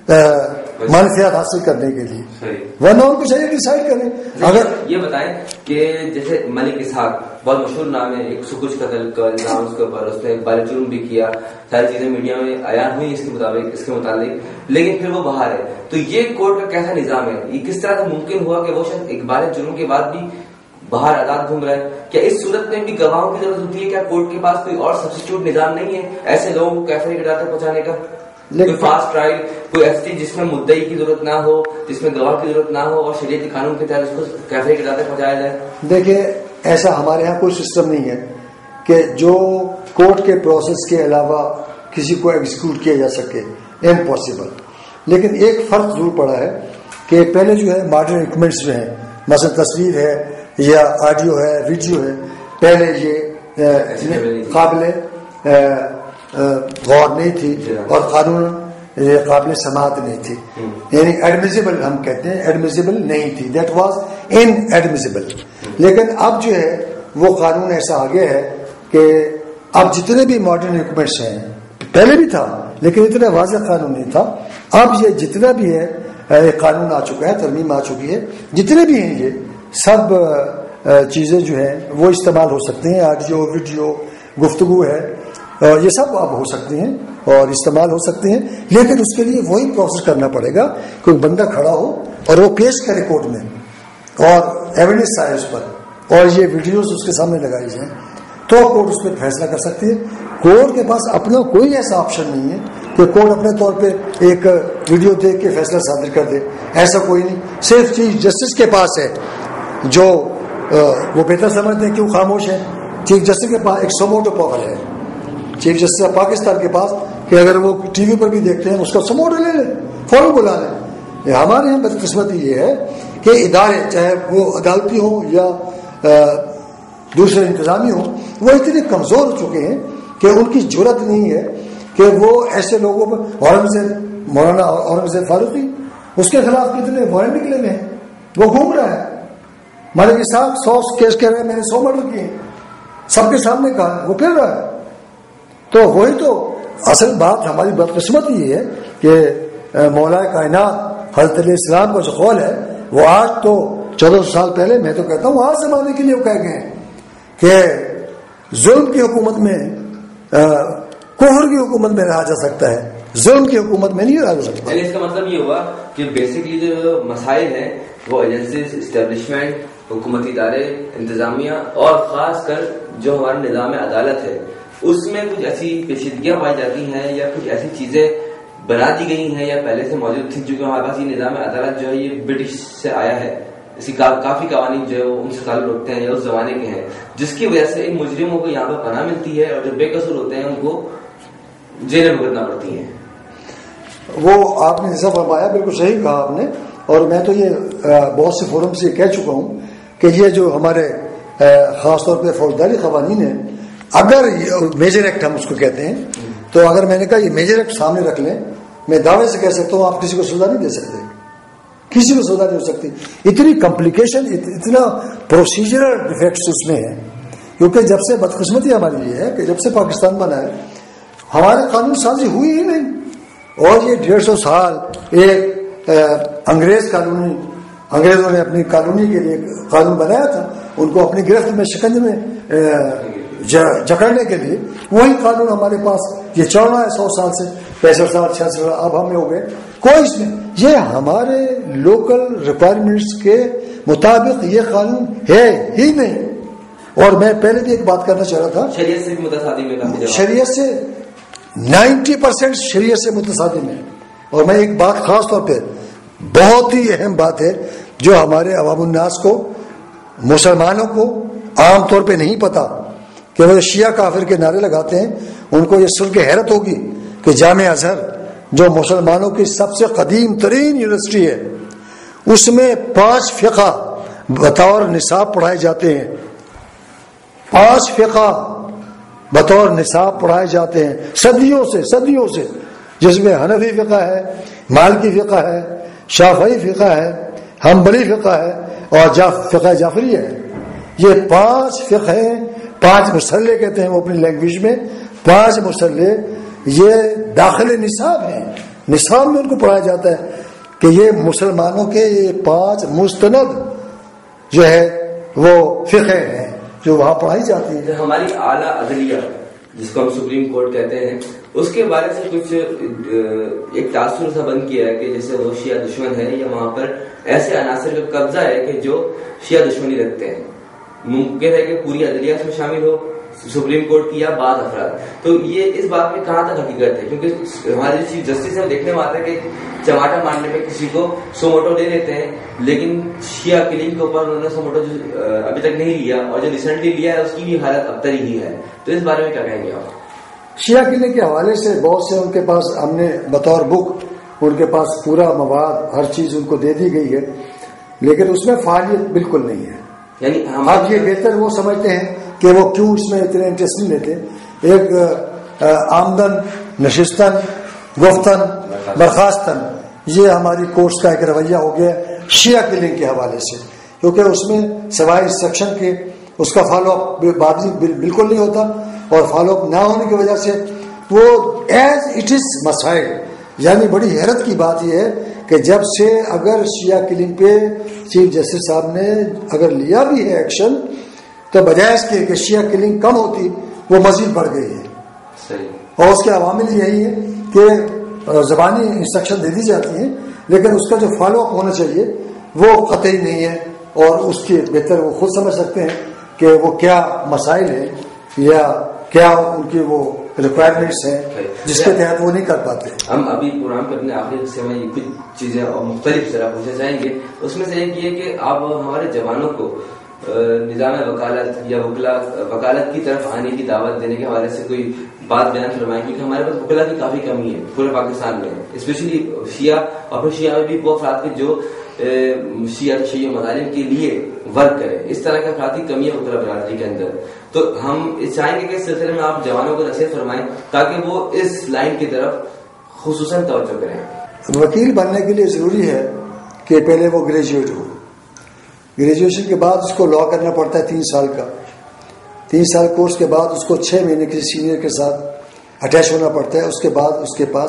منفیات حاصل کرنے کے لیے، ورنہ ان کو چاہیے ڈیسائیڈ کریں. اگر یہ بتائیں کہ جیسے ملک اسحاق بہت مشہور نام ہے، ایک سکوچ قتل کا الزام اس کے اوپر، اس نے بال جرم بھی کیا، ساری چیزیں میڈیا میں عیان ہوئی اس کے متعلق، لیکن پھر وہ باہر ہے. تو یہ کورٹ کا کیسا نظام ہے؟ یہ کس طرح سے ممکن ہوا کہ وہ شخص ایک بال جرم کے بعد بھی باہر آزاد گھوم رہا ہے؟ کیا اس صورت میں بھی گواہوں کی ضرورت ہوتی ہے؟ کیا کورٹ کے پاس کوئی اور سبسٹیٹیوٹ نظام نہیں ہے ایسے لوگوں کو کیفے کے ڈاٹے پہنچانے کا؟ کوئی فاسٹ ٹرائل، کوئی ایسی جس میں مدعی کی ضرورت نہ ہو، جس میں گواہ کی ضرورت نہ ہو، اور شریعتی قانون کے تحت اس کو کیفے کے ڈاٹے پہنچایا جائے؟ دیکھیے ایسا ہمارے ہاں کوئی سسٹم نہیں ہے کہ جو کورٹ کے پروسیس کے علاوہ کسی کو ایگزیکیوٹ کیا جا سکے، امپاسبل. لیکن ایک فرق ضرور پڑا ہے کہ پہلے جو ہے ماڈرن اکوپمنٹس جو ہیں، مثلا تصویر ہے یا آڈیو ہے، ویڈیو ہے، پہلے یہ قابل غور نہیں تھی اور قانون قابل سماعت نہیں تھی، یعنی ایڈمیسیبل ہم کہتے ہیں، ایڈمیسیبل نہیں تھی، دیٹ واز ان ایڈمیسیبل. لیکن اب جو ہے وہ قانون ایسا آ گیا ہے کہ اب جتنے بھی ماڈرن اکوپمنٹس ہیں، پہلے بھی تھا لیکن اتنا واضح قانون نہیں تھا، اب یہ جتنا بھی ہے قانون آ چکا ہے، ترمیم آ چکی ہے، جتنے بھی ہیں یہ سب چیزیں جو ہیں وہ استعمال ہو سکتی ہیں، آڈیو ویڈیو گفتگو ہے، یہ سب اب ہو سکتی ہیں اور استعمال ہو سکتے ہیں. لیکن اس کے لیے وہی پروسیس کرنا پڑے گا، کوئی بندہ کھڑا ہو اور وہ پیش کرے کورٹ میں اور ایویڈنس آئے اس پر، اور یہ ویڈیوز اس کے سامنے لگائی جائیں تو کورٹ اس پہ فیصلہ کر سکتی ہے. کورٹ کے پاس اپنا کوئی ایسا آپشن نہیں ہے کہ کورٹ اپنے طور پہ ایک ویڈیو دیکھ کے فیصلہ صادر کر دے، ایسا کوئی نہیں. صرف چیف جسٹس کے پاس ہے، جو وہ بہتر سمجھتے ہیں کیوں خاموش ہے. چیف جسٹس کے پاس ایک سموٹو پاور ہے، چیف جسٹس آف پاکستان کے پاس، کہ اگر وہ ٹی وی پر بھی دیکھتے ہیں اس کا سموٹو لے لیں، فوراً بلا لیں. ہمارے یہاں بدقسمتی یہ ہے کہ ادارے چاہے وہ عدالتی ہوں یا دوسرے انتظامی ہوں، وہ اتنے کمزور ہو چکے ہیں کہ ان کی جرت نہیں ہے کہ وہ ایسے لوگوں پر، مولانا اورنگزیب فاروقی، اس کے خلاف کتنے وارنٹ نکلے ہوئے ہیں، وہ گھوم رہا ہے. ملک اسحاق 100 کیس کہہ رہے ہیں میں نے 100 مرڈر کیے، سب کے سامنے کہا، وہ پھر رہا ہے. تو وہی تو اصل بات ہماری بدقسمت یہ ہے کہ مولا کائنات حضرت علیہ السلام کا جو قول ہے وہ آج تو 1400 سال پہلے میں تو کہتا ہوں آج زمانے کے لیے وہ کہہ گئے کہ ظلم کی حکومت میں کفر کی حکومت میں رہا جا سکتا ہے، ظلم کی حکومت میں نہیں رہا جا سکتا. یعنی اس کا مطلب یہ ہوا کہ بیسکلی جو مسائل ہیں وہ ایجنسیز، اسٹیبلشمنٹ، حکومتی ادارے، انتظامیہ اور خاص کر جو ہمارا نظام عدالت ہے اس میں کچھ ایسی پیچیدگیاں پائی جاتی ہیں یا کچھ ایسی چیزیں بنا دی گئی ہیں یا پہلے سے موجود تھی، جو کہ ہمارے پاس یہ نظام عدالت جو ہے یہ برٹش سے آیا ہے. اس کی کافی قوانین جو ہے وہ ان سے تعلق رکھتے ہیں یا اس زمانے کے ہیں، جس کی وجہ سے ان مجرموں کو یہاں پہ پناہ ملتی ہے اور جو بے قصور ہوتے ہیں ان کو جیلیں بھگتنا پڑتی ہیں. وہ آپ نے جیسا فرمایا بالکل صحیح کہا آپ نے، اور میں تو یہ بہت سے فورم سے کہہ چکا ہوں کہ یہ جو ہمارے خاص طور پہ فوجداری قوانین ہیں، اگر میجر ایکٹ ہم اس کو کہتے ہیں، تو اگر میں نے کہا یہ میجر ایکٹ سامنے رکھ لیں، میں دعوے سے کہہ سکتا ہوں آپ کسی کو سزا نہیں دے سکتے، کسی کو سزا نہیں ہو سکتی. اتنی کمپلیکیشن، اتنا پروسیجرل ڈیفیکٹس اس میں ہیں، کیونکہ جب سے بدقسمتی ہماری یہ ہے کہ جب سے پاکستان بنا ہے ہمارے قانون سازی ہوئی ہی نہیں، اور یہ 150 سال ایک انگریزوں نے اپنی کالونی کے لیے قانون بنایا تھا، ان کو اپنی گرفت میں شکنجے میں جکڑنے کے لیے، وہی قانون ہمارے پاس یہ چل رہا ہے 100 سال سے، 65 سال 66 سال اب ہمیں ہو گئے. کوئی اس میں یہ ہمارے لوکل ریکوائرمنٹس کے مطابق یہ قانون ہے ہی نہیں. اور میں پہلے بھی ایک بات کرنا چاہ رہا تھا، شریعت سے بھی متصادم ہے، شریعت سے 90% شریعت سے متصادم ہے. اور میں ایک بات خاص طور پہ بہت ہی اہم بات ہے جو ہمارے عوام الناس کو، مسلمانوں کو عام طور پہ نہیں پتا، کہ وہ شیعہ کافر کے نعرے لگاتے ہیں. ان کو یہ سن کے حیرت ہوگی کہ جامعہ ازہر جو مسلمانوں کی سب سے قدیم ترین یونیورسٹی ہے، اس میں 5 فقہ بطور نصاب پڑھائے جاتے ہیں. 5 فقہ بطور نصاب پڑھائے جاتے ہیں صدیوں سے، جس میں حنفی فقہ ہے، مالکی فقہ ہے، شافعی فقہ ہے، حنبلی فقہ ہے اور فقہ جعفری ہے. یہ 5 فقہ ہیں، 5 مسلح کہتے ہیں وہ اپنی لینگویج میں، 5 مسلح یہ داخل نصاب ہیں. نصاب میں ان کو پڑھایا جاتا ہے کہ یہ مسلمانوں کے یہ 5 مستند جو ہے وہ فقہ ہیں جو وہاں پڑھائی جاتی ہے. ہماری اعلیٰ عدلیہ جس کو ہم سپریم کورٹ کہتے ہیں، اس کے بارے سے کچھ ایک تاثر سا بند کیا ہے کہ جیسے وہ شیعہ دشمن ہے یا وہاں پر ایسے عناصر کا قبضہ ہے کہ جو شیعہ دشمنی رکھتے ہیں. ممکن ہے کہ پوری عدلیہ اس میں شامل ہو، سپریم کورٹ کی یا بعض افراد. تو یہ اس بات میں کہاں تک حقیقت ہے؟ کیونکہ ہمارے چیف جسٹس ہے دیکھنے میں آتا ہے کہ چماٹا مارنے پہ کسی کو سوموٹو دے دیتے ہیں، لیکن شیعہ کلنگ کے اوپر انہوں نے سوموٹو ابھی تک نہیں لیا، اور جو ریسنٹلی لیا ہے اس کی بھی حالت ابتر ہی ہے. تو اس بارے میں کیا کہیں گے آپ؟ شیعہ کلنگ کے حوالے سے بہت سے ان کے پاس ہم نے بطور بک ان کے پاس پورا مواد ہر چیز ان کو دے دی گئی ہے، لیکن اس میں فعالیت بالکل نہیں ہے. یعنی آپ یہ بہتر وہ سمجھتے ہیں کہ وہ کیوں اس میں اتنے انٹرسٹ نہیں لیتے. ایک آمدن نشستن گفتن برخاستن، یہ ہماری کورس کا ایک رویہ ہو گیا شیعہ کلنگ کے حوالے سے، کیونکہ اس میں سوائے انسٹرکشن کے اس کا فالو اپ بالکل نہیں ہوتا، اور فالو اپ نہ ہونے کی وجہ سے وہ ایز اٹ از مسائل. یعنی بڑی حیرت کی بات یہ ہے کہ جب سے اگر شیعہ کلنگ پہ چیف جسٹس صاحب نے اگر لیا بھی ہے ایکشن، تو بجائے اس کے کہ شیعہ کلنگ کم ہوتی وہ مزید بڑھ گئی ہے. اور اس کے عوامل یہی ہے کہ زبانی انسٹرکشن دے دی جاتی ہیں، لیکن اس کا جو فالو اپ ہونا چاہیے وہ قطعی نہیں ہے، اور اس کے بہتر وہ خود سمجھ سکتے ہیں کہ وہ کیا مسائل ہیں یا کیا ان کی وہ ریکوائرمنٹس ہیں جس کے تحت وہ نہیں کر پاتے. ہم ابھی پروگرام کے اپنے آخری حصے میں کچھ چیزیں اور مختلف طرح پوچھنا چاہیں گے. اس میں سے ایک یہ کہ آپ ہمارے جوانوں کو نظام وکالت یا وکالت کی طرف آنے کی دعوت دینے کے حوالے سے کوئی بات بیان فرمائیں، کیونکہ ہمارے پاس وکلا کی کافی کمی ہے پورے پاکستان میں، اسپیشلی شیعہ اور پھر شیعہ میں بھی وہ افراد کے جو شیعہ مظالم کے لیے ورک کرے. اس طرح کے افراد کی کمی ہے وکلا برادری کے اندر. تو ہم چاہیں گے کہ اس سلسلے میں آپ جوانوں کو نصیحت فرمائیں تاکہ وہ اس لائن کی طرف خصوصاً توجہ کریں. وکیل بننے کے لیے ضروری ہے کہ پہلے وہ گریجویٹ ہو. گریجویشن کے بعد اس کو لا کرنا پڑتا ہے 3 سال کا. 3 سال کورس کے بعد اس کو 6 مہینے کسی سینئر کے ساتھ اٹیچ ہونا پڑتا ہے. اس کے بعد اس کے پاس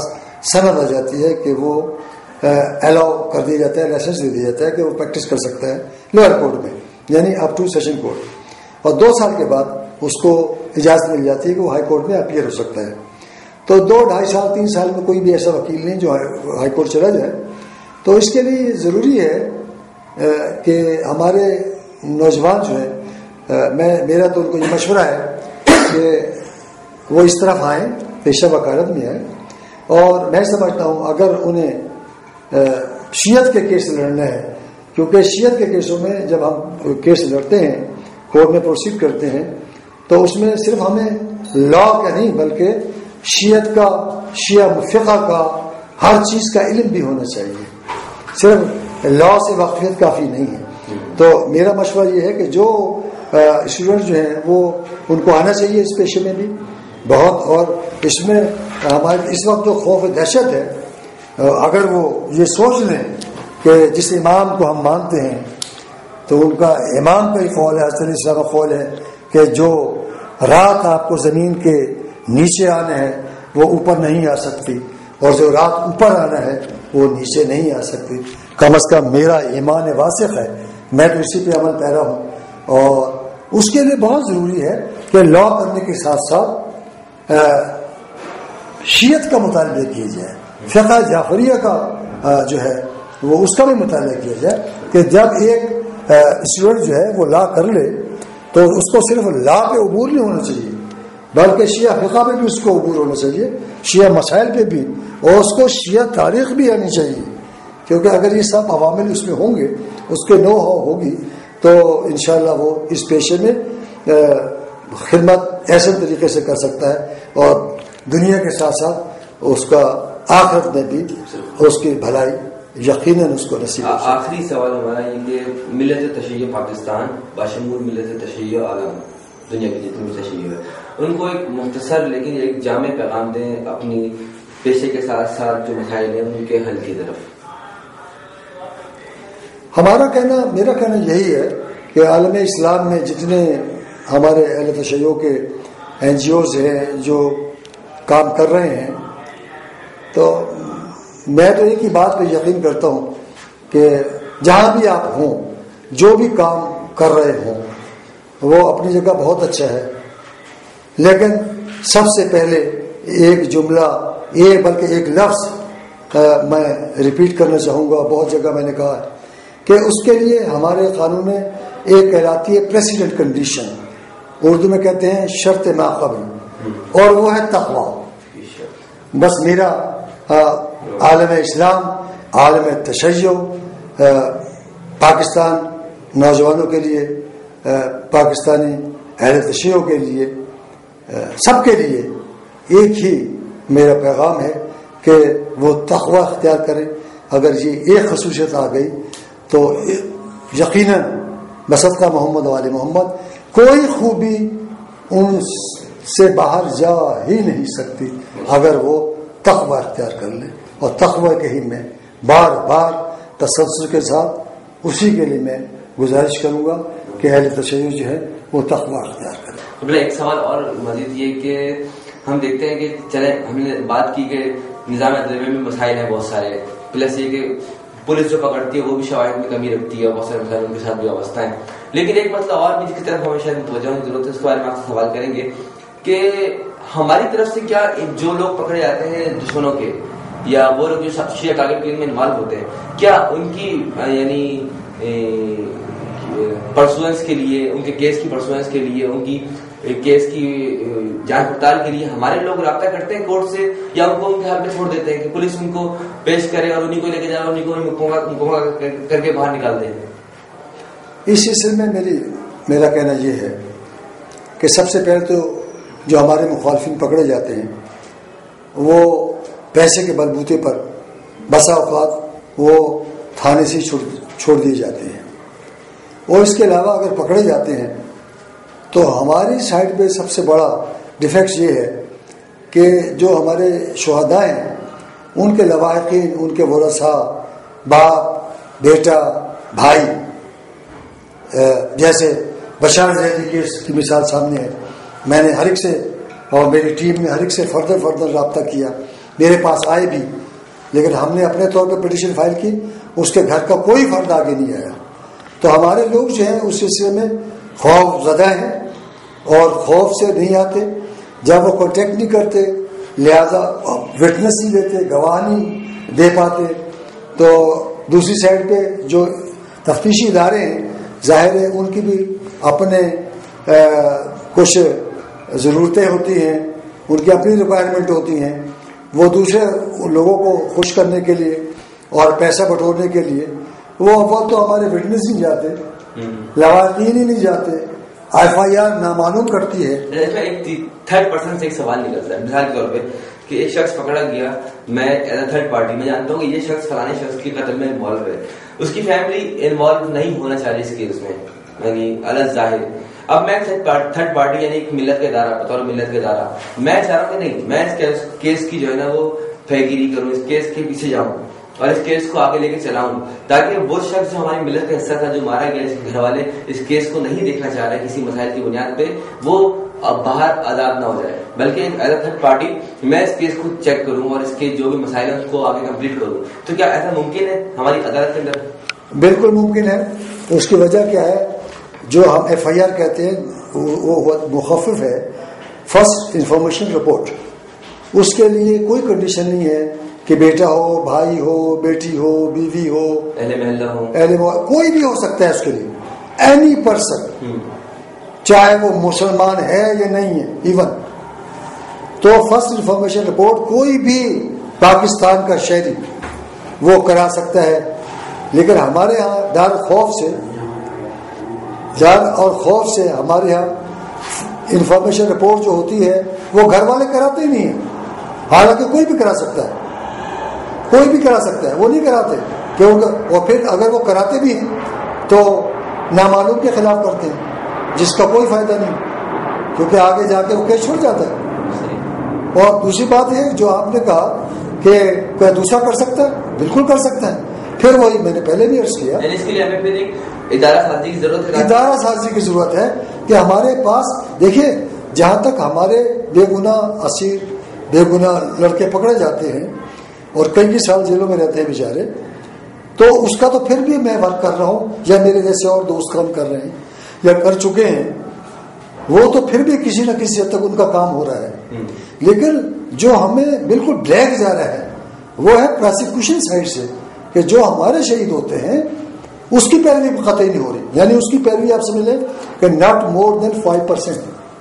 سند آ جاتی ہے کہ وہ الاؤ کر دیا جاتا ہے, لائسنس دے دیا جاتا ہے کہ وہ پریکٹس کر سکتا ہے لوئر کورٹ میں, یعنی اپ ٹو سیشن کورٹ. اور 2 سال کے بعد اس کو اجازت مل جاتی ہے کہ وہ ہائی کورٹ میں اپیئر ہو سکتا ہے. تو 2, 2.5 سال 3 سال میں کوئی بھی ایسا وکیل نہیں جو ہائی کورٹ چلا جائے. تو اس کے لیے ضروری ہے کہ ہمارے نوجوان جو ہیں, میرا تو ان کو یہ مشورہ ہے کہ وہ اس طرف آئیں, پیشہ وکالت میں آئیں. اور میں سمجھتا ہوں اگر انہیں شیعت کے کیس لڑنا ہے, کیونکہ شیعت کے کیسوں میں جب ہم کیس لڑتے ہیں, کورٹ میں پروسیڈ کرتے ہیں, تو اس میں صرف ہمیں لا کا نہیں بلکہ شیعت کا, شیعہ فقہ کا, ہر چیز کا علم بھی ہونا چاہیے. صرف لا سے واقفیت کافی نہیں ہے. تو میرا مشورہ یہ ہے کہ جو اسٹوڈنٹ جو ہیں وہ ان کو آنا چاہیے اس پیشے میں بھی بہت. اور اس میں ہمارے اس وقت جو خوف دہشت ہے, اگر وہ یہ سوچ لیں کہ جس امام کو ہم مانتے ہیں تو ان کا امام کا ہی قول ہے, حضرت علیہ السلام کا قول ہے کہ جو رات آپ کو زمین کے نیچے آنا ہے وہ اوپر نہیں آ سکتی, اور جو رات اوپر آنا ہے وہ نیچے نہیں آ سکتی. کم از کم میرا ایمان واسق ہے, میں تو اسی پہ عمل پیرا ہوں. اور اس کے لیے بہت ضروری ہے کہ لا کرنے کے ساتھ ساتھ شیعت کا مطالبہ کیا جائے, فقہ جعفریہ کا جو ہے وہ اس کا بھی مطالعہ کیا جائے کہ جب ایک اسٹوڈنٹ جو ہے وہ لا کر لے تو اس کو صرف لا پہ عبور نہیں ہونا چاہیے بلکہ شیعہ فقہ پہ بھی اس کو عبور ہونا چاہیے, شیعہ مسائل پہ بھی, اور اس کو شیعہ تاریخ بھی آنی چاہیے. کیونکہ اگر یہ سب عوامل اس میں ہوں گے, اس کے نو ہو ہوگی, تو انشاءاللہ وہ اس پیشے میں خدمت ایسے طریقے سے کر سکتا ہے, اور دنیا کے ساتھ ساتھ اس کا آخرت میں بھی اس کی بھلائی یقیناً اس کو نصیب. آخری سوال ہمارا یہ کہ ملت تشیع پاکستان باشمول ملت تشیع عالم دنیا کی جتنی بھی تشیع ہے, ان کو ایک مختصر لیکن ایک جامع پیغام دیں اپنی پیشے کے ساتھ ساتھ جو مسائل ہیں ان کے حل کی طرف. میرا کہنا یہی ہے کہ عالم اسلام میں جتنے ہمارے اہل تشیع کے NGOs ہیں جو کام کر رہے ہیں, تو میں تو ایک ہی بات پہ یقین کرتا ہوں کہ جہاں بھی آپ ہوں, جو بھی کام کر رہے ہوں, وہ اپنی جگہ بہت اچھا ہے, لیکن سب سے پہلے ایک جملہ بلکہ ایک لفظ میں ریپیٹ کرنا چاہوں گا, بہت جگہ میں نے کہا ہے کہ اس کے لیے ہمارے قانون میں ایک کہلاتی ہے پریسیڈنٹ کنڈیشن, اردو میں کہتے ہیں شرط ماقبل, اور وہ ہے تقویٰ. بس میرا عالم اسلام, عالم تشیع, پاکستان نوجوانوں کے لیے, پاکستانی اہل تشیع کے لیے, سب کے لیے ایک ہی میرا پیغام ہے کہ وہ تقویٰ اختیار کریں. اگر یہ ایک خصوصیت آ گئی تو یقیناً بصدقہ محمد وآل محمد کوئی خوبی ان سے باہر جا ہی نہیں سکتی اگر وہ تقویٰ اختیار کر لیں. اور تقویٰ کے ہی میں بار بار تسلسل کے ساتھ اسی کے لیے میں گزارش کروں گا کہ اہل تشیع جو ہے وہ تقویٰ اختیار کریں. ایک سوال اور مزید یہ کہ ہم دیکھتے ہیں کہ چلے ہم نے بات کی کہ نظام عدلیہ میں مسائل ہیں بہت سارے, پلس یہ کہ پولیس جو پکڑتی ہے وہ بھی شواہد میں کمی رکھتی ہے, بہت سارے مسائل کے ساتھ بھی وابستہ ہیں. لیکن ایک مسئلہ اور بھی جس کی طرف ہمیں شاید متوجہ ہونے کی ضرورت ہے, اس کے بارے میں آپ سے سوال کریں گے کہ ہماری طرف سے کیا جو لوگ پکڑے جاتے ہیں دشمنوں کے, یا وہ لوگ جو شیعہ ٹارگٹ کلنگ میں انوالو ہوتے ہیں, کیا ان کی یعنی پرسوئنس کے لیے, ان کے کیس کی پرسوئنس کے لیے, ان کی کیس کی جانچ پڑتال کے لیے ہمارے لوگ رابطہ کرتے ہیں کورٹ سے, یا ان کو ان کے حال پہ چھوڑ دیتے ہیں کہ پولیس ان کو پیش کرے اور انہیں کو لے کے جائے, انہیں کو مقامہ کر کے باہر نکال دیں؟ اس سلسلے میں میرا کہنا یہ ہے کہ سب سے پہلے تو جو ہمارے مخالفین پکڑے جاتے ہیں وہ پیسے کے بلبوتے پر بسا اوقات وہ تھانے سے چھوڑ دیے جاتے ہیں. اور اس کے علاوہ اگر پکڑے جاتے ہیں تو ہماری سائڈ پہ سب سے بڑا ڈیفیکٹ یہ ہے کہ جو ہمارے شہداء ہیں ان کے لواحقین, ان کے ورثاء, باپ, بیٹا, بھائی, جیسے بشار زیدی کیس کی مثال سامنے ہے. میں نے ہر ایک سے اور میری ٹیم نے ہر ایک سے فردر رابطہ کیا میرے پاس آئے بھی، لیکن ہم نے اپنے طور پہ پٹیشن فائل کی، اس کے گھر کا کوئی فرد آگے نہیں آیا. تو ہمارے لوگ جو ہیں اس سلسلے میں خوف زدہ ہیں اور خوف سے نہیں آتے. جب وہ کانٹیکٹ نہیں کرتے، لہذا وٹنس نہیں دیتے، گواہ نہیں دے پاتے، تو دوسری سائڈ پہ جو تفتیشی ادارے ہیں ظاہر ہے ان کی بھی اپنے کچھ ضرورتیں ہوتی ہیں، ان کی اپنی ریکوائرمنٹ ہوتی ہیں. وہ دوسرے لوگوں کو خوش کرنے کے لیے اور پیسہ بٹورنے کے لیے وہ تو ہمارے وٹنس نہیں جاتے، لواحقین ہی نہیں جاتے، ایف آئی آر نامعلوم کرتی ہے. ایک تھرڈ پرسن سے ایک سوال نکلتا ہے مثال کے طور پہ کہ ایک شخص پکڑا گیا، میں ایز اے تھرڈ پارٹی میں جانتا ہوں کہ یہ شخص فلانے شخص کے قتل میں انوالو ہے، اس کی فیملی انوالو نہیں ہونا چاہ رہی اس کیس میں، یعنی الگ ظاہر. اب میں تھرڈ پارٹی یعنی ایک ملت کا ادارہ، بطور ملت کا ادارہ، میں چاہ رہا ہوں کہ نہیں، میں اس کیس کی جو ہے نا وہ پیگیری کروں، اس کیس کے پیچھے جاؤں اور اس کیس کو آگے لے کے چلاؤں، تاکہ وہ شخص جو ہماری ملت کا حصہ تھا جو مارا گیا، اس کے گھر والے اس کیس کو نہیں دیکھنا چاہ رہے کسی مسائل کی بنیاد پہ، وہ اب باہر آزاد نہ ہو جائے، بلکہ ایز اے تھرڈ پارٹی میں اس کیس کو چیک کروں اور اس کے جو بھی مسائل ہیں اس کو آگے کمپلیٹ کروں. تو کیا ایسا ممکن ہے ہماری عدالت کے اندر؟ بالکل ممکن ہے. اس کی وجہ کیا ہے؟ جو ہم ایف آئی آر کہتے ہیں وہ مخفف ہے، فرسٹ انفارمیشن رپورٹ. اس کے لیے کوئی کنڈیشن نہیں ہے کہ بیٹا ہو، بھائی ہو، بیٹی ہو، بیوی ہو، اہل محلہ کوئی بھی ہو سکتا ہے اس کے لیے، اینی پرسن، چاہے وہ مسلمان ہے یا نہیں ہے ایون. تو فرسٹ انفارمیشن رپورٹ کوئی بھی پاکستان کا شہری وہ کرا سکتا ہے. لیکن ہمارے ہاں ڈر اور خوف سے ہمارے ہاں انفارمیشن رپورٹ جو ہوتی ہے وہ گھر والے کراتے ہی نہیں ہیں، حالانکہ کوئی بھی کرا سکتا ہے، کوئی بھی کرا سکتا ہے، وہ نہیں کراتے کیونکہ، اور پھر اگر وہ کراتے بھی ہیں تو نامعلوم کے خلاف کرتے ہیں، جس کا کوئی فائدہ نہیں، کیونکہ آگے جا کے وہ کیس چھوڑ جاتا ہے. اور دوسری بات یہ جو آپ نے کہا کہ کوئی دوسرا کر سکتا ہے، بالکل کر سکتا ہے. پھر وہی میں نے پہلے بھی عرض کیا، اس کے لیے ہمیں پھر ایک ادارہ سازی کی ضرورت ہے. ادارہ سازی کی ضرورت ہے کہ ہمارے پاس، دیکھیے جہاں تک ہمارے بے گناہ اسیر، بے گناہ لڑکے پکڑے جاتے ہیں اور کئی سال جیلوں میں رہتے ہیں بیچارے، تو اس کا تو پھر بھی میں ورک کر رہا ہوں یا میرے جیسے اور دوست کام کر رہے ہیں یا کر چکے ہیں، وہ تو پھر بھی کسی نہ کسی حد تک ان کا کام ہو رہا ہے. لیکن جو ہمیں بالکل بلیک جا رہا ہے وہ ہے پروسیکیوشن سائڈ سے، کہ جو ہمارے شہید ہوتے ہیں اس کی پیروی قطعی نہیں ہو رہی. یعنی اس کی پیروی آپ سمجھ لیں کہ ناٹ مور دین 5%،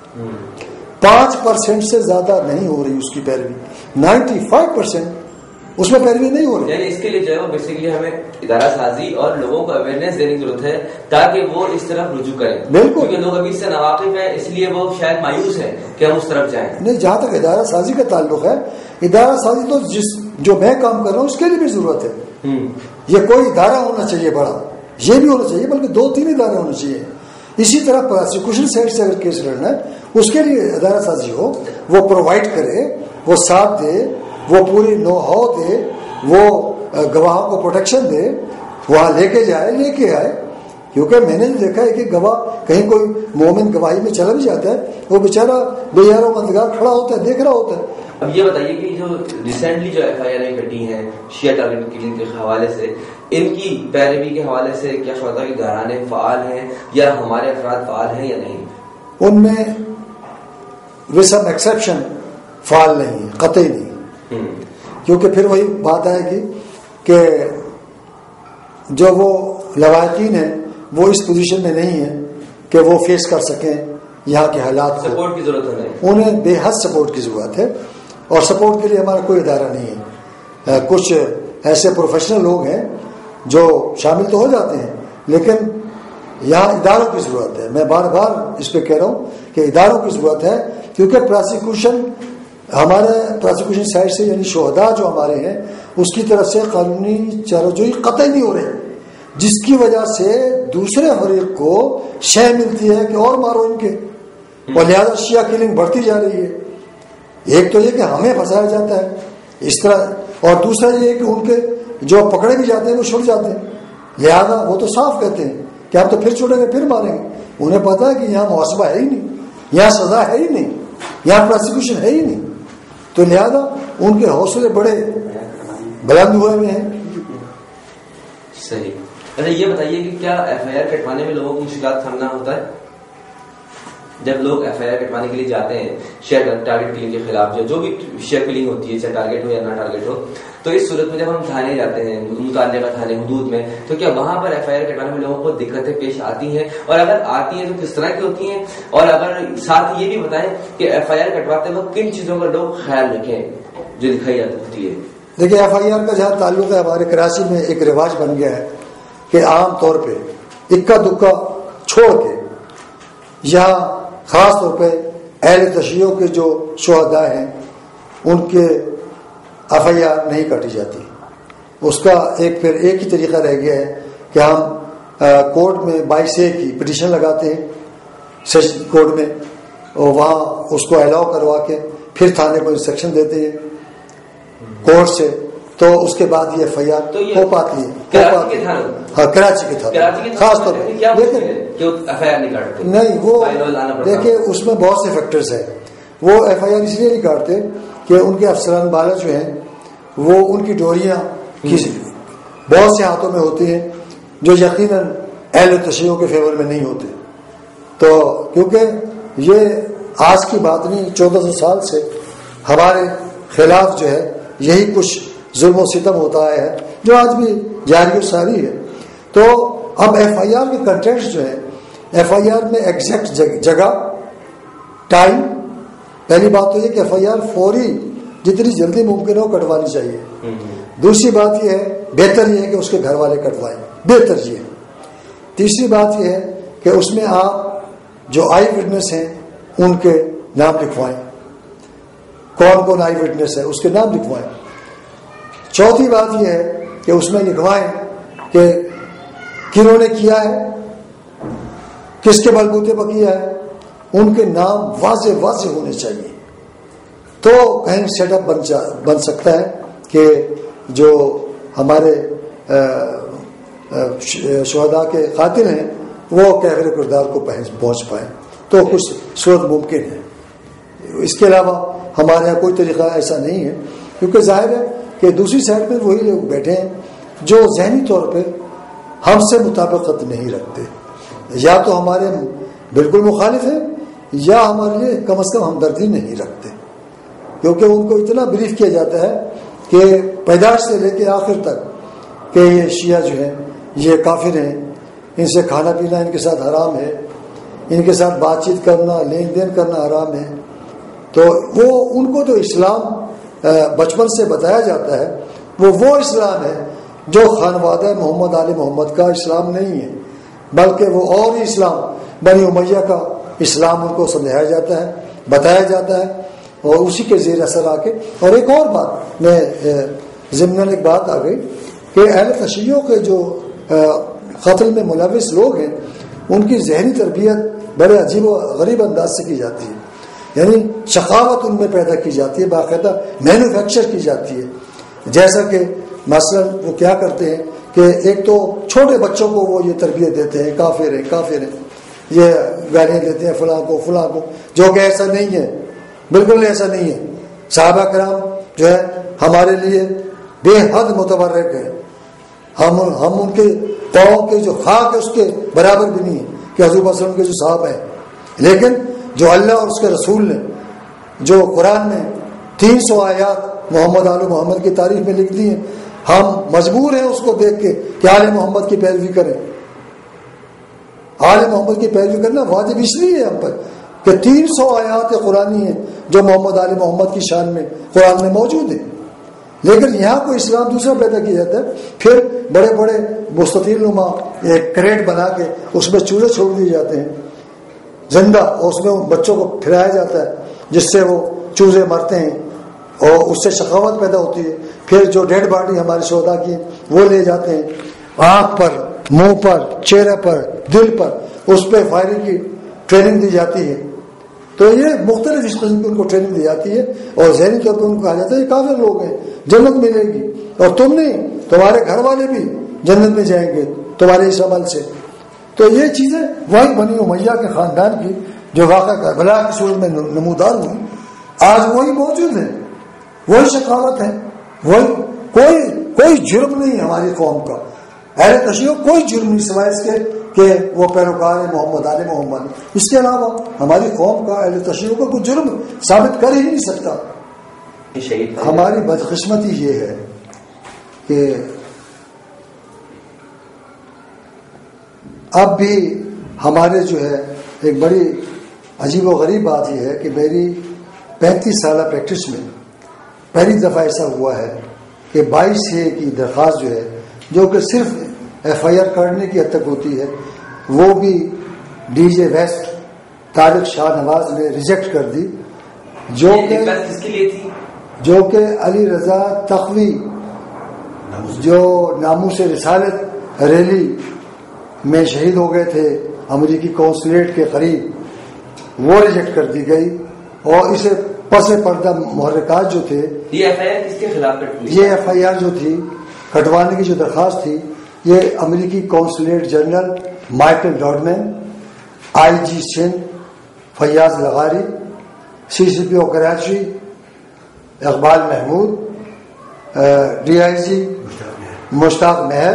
5% سے زیادہ نہیں ہو رہی اس کی پیروی. 95% اس میں پیروی نہیں ہو رہی. یعنی اس کے لیے جو ہے بیسیکلی ہمیں ادارہ سازی اور لوگوں کو اویئرنیس دینے کی ضرورت ہے تاکہ وہ اس طرف رجوع کریں. بالکل، کیونکہ لوگ ابھی اس سے ناواقف ہیں، اس لیے وہ شاید مایوس ہیں کہ ہم اس طرف جائیں. نہیں، جہاں تک ادارہ سازی کا تعلق ہے، ادارہ سازی تو جو میں کام کر رہا ہوں اس کے لیے بھی ضرورت ہے. یہ کوئی ادارہ ہونا چاہیے بڑا، یہ بھی ہونا چاہیے، بلکہ 2-3 ادارے ہونے چاہیے. اسی طرح پروسیکیوشن سائڈ سے اگر کیس لڑنا ہے اس کے لیے ادارہ سازی ہو، وہ پرووائڈ کرے، وہ ساتھ دے، وہ پوری نو ہاؤ دے، وہ گواہوں کو پروٹیکشن دے، وہاں لے کے جائے، لے کے آئے. کیونکہ میں نے دیکھا ہے کہ گواہ کہیں کوئی مومن گواہی میں چلا بھی جاتا ہے، وہ بیچارہ بے یار و مددگار کھڑا ہوتا ہے، دیکھ رہا ہوتا ہے. اب یہ بتائیے کہ جو ریسنٹلی جو ایف آئی آر کٹی ہیں شیعہ ٹارگٹ کلنگ کے حوالے سے، ان کی پیروی کے حوالے سے کیا شہداء کے گھرانے فعال ہیں یا ہمارے افراد فعال ہیں یا نہیں؟ ان میں with some exception فعال نہیں ہے، قطعی نہیں. کیونکہ پھر وہی بات آئے گی کہ جو وہ لواحقین ہیں وہ اس پوزیشن میں نہیں ہیں کہ وہ فیس کر سکیں یہاں کے حالات کو. سپورٹ کی ضرورت ہے، انہیں بے حد سپورٹ کی ضرورت ہے، اور سپورٹ کے لیے ہمارا کوئی ادارہ نہیں ہے. کچھ ایسے پروفیشنل لوگ ہیں جو شامل تو ہو جاتے ہیں، لیکن یہاں اداروں کی ضرورت ہے. میں بار بار اس پہ کہہ رہا ہوں کہ اداروں کی ضرورت ہے، کیونکہ ہمارے پروسیکیوشن سائڈ سے یعنی شہداء جو ہمارے ہیں اس کی طرف سے قانونی چارجوئی قطعی نہیں ہو رہی، جس کی وجہ سے دوسرے فریق کو شے ملتی ہے کہ اور مارو ان کے، اور لہٰذا شیعہ کلنگ بڑھتی جا رہی ہے. ایک تو یہ کہ ہمیں پھنسایا جاتا ہے اس طرح، اور دوسرا یہ کہ ان کے جو پکڑے بھی جاتے ہیں وہ چھوڑ جاتے ہیں. لہذا وہ تو صاف کہتے ہیں کہ آپ تو پھر چھوڑیں گے، پھر ماریں گے. انہیں پتا ہے کہ یہاں محاسبہ ہے ہی نہیں، یہاں سزا ہے ہی نہیں، یہاں پروسیکیوشن ہے ہی نہیں. تو لہذا ان کے حوصلے بڑے بلند ہوئے ہوئے ہیں. صحیح. اچھا یہ بتائیے کہ کیا ایف آئی آر کٹوانے میں لوگوں کو مشکلات سامنا ہوتا ہے؟ جب لوگ ایف آئی آر کٹوانے کے لیے جاتے ہیں شیئر ٹارگیٹ کلنگ کے خلاف, جو بھی شیئر کلنگ ہوتی ہے چاہے ٹارگیٹ ہو یا نہ ٹارگیٹ ہو, تو اس صورت میں جب ہم تھانے جاتے ہیں متعلقہ تھانے حدود میں, تو کیا وہاں پر ایف آئی آر کٹوانے میں لوگوں کو دقتیں پیش آتی ہیں, اور اگر آتی ہیں تو کس طرح کی ہوتی ہیں, اور اگر ساتھ یہ بھی بتائیں کہ ایف آئی آر کٹواتے وقت کن چیزوں کا لوگ خیال رکھیں جو دکھائی ہوتی ہے؟ دیکھیے ایف آئی آر کا جہاں تعلق ہے, ہمارے کراچی میں ایک رواج بن گیا ہے کہ عام طور پہ اکا دکا چھوڑ کے یہاں خاص طور پہ اہل تشیع کے جو شہداء ہیں ان کے ایف آئی آر نہیں کاٹی جاتی. اس کا پھر ایک ہی طریقہ رہ گیا ہے کہ ہم کورٹ میں 22A کی پٹیشن لگاتے ہیں سیشن کورٹ میں, اور وہاں اس کو الاؤ کروا کے پھر تھانے کو انسٹرکشن دیتے ہیں کورٹ سے, تو اس کے بعد یہ ایف آئی آر ہو پاتی ہے. ہاں کراچی کے تھانے خاص طور پہ. لیکن نہیں, وہ دیکھیں اس میں بہت سے فیکٹرز ہیں. وہ ایف آئی آر اس لیے نہیں کاٹتے کہ ان کے افسران بالا جو ہیں وہ ان کی ڈوریاں بہت سے ہاتھوں میں ہوتی ہیں جو یقیناً اہل تشیع کے فیور میں نہیں ہوتے. تو کیونکہ یہ آج کی بات نہیں, 1400 سال سے ہمارے خلاف جو ہے یہی کچھ ظلم و ستم ہوتا ہے جو آج بھی جاری و ساری ہے. تو اب ایف آئی آر کے کنٹینٹس جو ہے, ایف آئی آر میں ایگزیکٹ جگہ ٹائم, پہلی بات تو یہ کہ ایف آئی آر فوری جتنی جلدی ممکن ہو کٹوانی چاہیے. دوسری بات یہ ہے, بہتر یہ ہے کہ اس کے گھر والے کٹوائیں, بہتر یہ ہے. تیسری بات یہ ہے کہ اس میں آپ جو آئی وٹنس ہیں ان کے نام لکھوائیں, کون کون آئی وٹنس ہے اس کے نام لکھوائیں. چوتھی بات یہ ہے کہ اس میں لکھوائیں کہ کنہوں نے کیا ہے, کس کے بلبوتے پر کیا ہے, ان کے نام واضح واضح ہونے چاہیے. تو کہیں سیٹ اپ بن سکتا ہے کہ جو ہمارے شہداء کے قاتل ہیں وہ کیفر کردار کو پہنچ پائیں, تو کچھ صورت ممکن ہے. اس کے علاوہ ہمارے یہاں کوئی طریقہ ایسا نہیں ہے, کیونکہ ظاہر ہے کہ دوسری سائڈ پہ وہی لوگ بیٹھے ہیں جو ذہنی طور پہ ہم سے مطابقت نہیں رکھتے, یا تو ہمارے بالکل مخالف ہیں یا ہمارے لیے کم از کم ہمدردی نہیں رکھتے, کیونکہ ان کو اتنا بریف کیا جاتا ہے کہ پیدائش سے لے کے آخر تک کہ یہ شیعہ جو ہیں یہ کافر ہیں, ان سے کھانا پینا ان کے ساتھ حرام ہے, ان کے ساتھ بات چیت کرنا لین دین کرنا حرام ہے. تو وہ ان کو جو اسلام بچپن سے بتایا جاتا ہے وہ اسلام ہے جو خانوادہ محمد آل محمد کا اسلام نہیں ہے, بلکہ وہ اور ہی اسلام بنی امیہ کا اسلام ان کو سمجھایا جاتا ہے, بتایا جاتا ہے, اور اسی کے زیر اثر آ کے. اور ایک اور بات میں ضمن ایک بات آ گئی کہ اہل تشیع کے جو قتل میں ملوث لوگ ہیں ان کی ذہنی تربیت بڑے عجیب و غریب انداز سے کی جاتی ہے, یعنی شقاوت ان میں پیدا کی جاتی ہے, باقاعدہ مینوفیکچر کی جاتی ہے. جیسا کہ مثلا وہ کیا کرتے ہیں کہ ایک تو چھوٹے بچوں کو وہ یہ تربیت دیتے ہیں کافر ہیں کافر ہیں, یہ گالیاں دیتے ہیں فلاں کو, جو کہ ایسا نہیں ہے, بالکل ایسا نہیں ہے. صحابہ کرام جو ہے ہمارے لیے بے حد متبرک ہے, ہم ان کے پاؤں کے جو خاک ہے اس کے برابر بھی نہیں ہے کہ حضور صلی اللہ علیہ وسلم کے جو صحابہ ہیں. لیکن جو اللہ اور اس کے رسول نے جو قرآن میں 300 آیات محمد آل محمد کی تعریف میں لکھ دی ہیں, ہم مجبور ہیں اس کو دیکھ کے کہ آل محمد کی پیروی کریں. آل محمد کی پیروی کرنا واجب اس لیے ہے ہم پر کہ 300 آیات قرآنی ہیں جو محمد آل محمد کی شان میں قرآن میں موجود ہیں. لیکن یہاں کوئی اسلام دوسرا پیدا کیا جاتا ہے, پھر بڑے بڑے مستطیل نما ایک کریٹ بنا کے اس میں چوزے چھوڑ دیے جاتے ہیں زندہ, اور اس میں ان بچوں کو پھرایا جاتا ہے جس سے وہ چوزے مرتے ہیں اور اس سے شقاوت پیدا ہوتی ہے. پھر جو ڈیڈ باڈی ہمارے شہداء کی وہ لے جاتے ہیں, آنکھ پر, منہ پر, چہرے پر, دل پر, اس پہ فائرنگ کی ٹریننگ دی جاتی ہے. تو یہ مختلف اس قسم کی ان کو ٹریننگ دی جاتی ہے, اور ذہنی طور پر ان کو کہا جاتا ہے یہ کافر لوگ ہیں, جنت ملے گی, اور تم نہیں تمہارے گھر والے بھی جنت میں جائیں گے تمہارے اس عمل سے. تو یہ چیزیں وہی بنی امیہ کے خاندان کی جو واقعہ کربلا کی صورت میں نمودار ہوئی, آج وہی موجود ہیں. وہی شقاوت ہے، وہی کوئی جرم نہیں ہماری قوم کا، اہل تشیع کوئی جرم نہیں سوائے اس کے کہ وہ پیروکار ہے محمد آل محمد. اس کے علاوہ ہماری قوم کا اہل تشیع کا کوئی جرم ثابت کر ہی نہیں سکتا. ہماری بدقسمتی یہ ہے کہ اب بھی ہمارے جو ہے ایک بڑی عجیب و غریب بات یہ ہے کہ میری 35 سالہ پریکٹس میں پہلی دفعہ ایسا ہوا ہے کہ 22A کی درخواست جو ہے، جو کہ صرف FIR کرنے کی حد تک ہوتی ہے، وہ بھی DJ ویسٹ طارق شاہ نواز نے ریجیکٹ کر دی، جو کہ علی رضا تقوی جو ناموس رسالت ریلی میں شہید ہو گئے تھے امریکی قونصلیٹ کے قریب، وہ ریجیکٹ کر دی گئی. اور اسے پس پردہ محرکات جو تھے، یہ FIR کس کے خلاف یہ FIR جو تھی کٹوانے کی جو درخواست تھی، یہ امریکی consulate general Michael Dodman, IG Sindh Fayyaz لغاری، CCPO Karachi Iqbal Mahmood, DIG Mushtaq Mahar,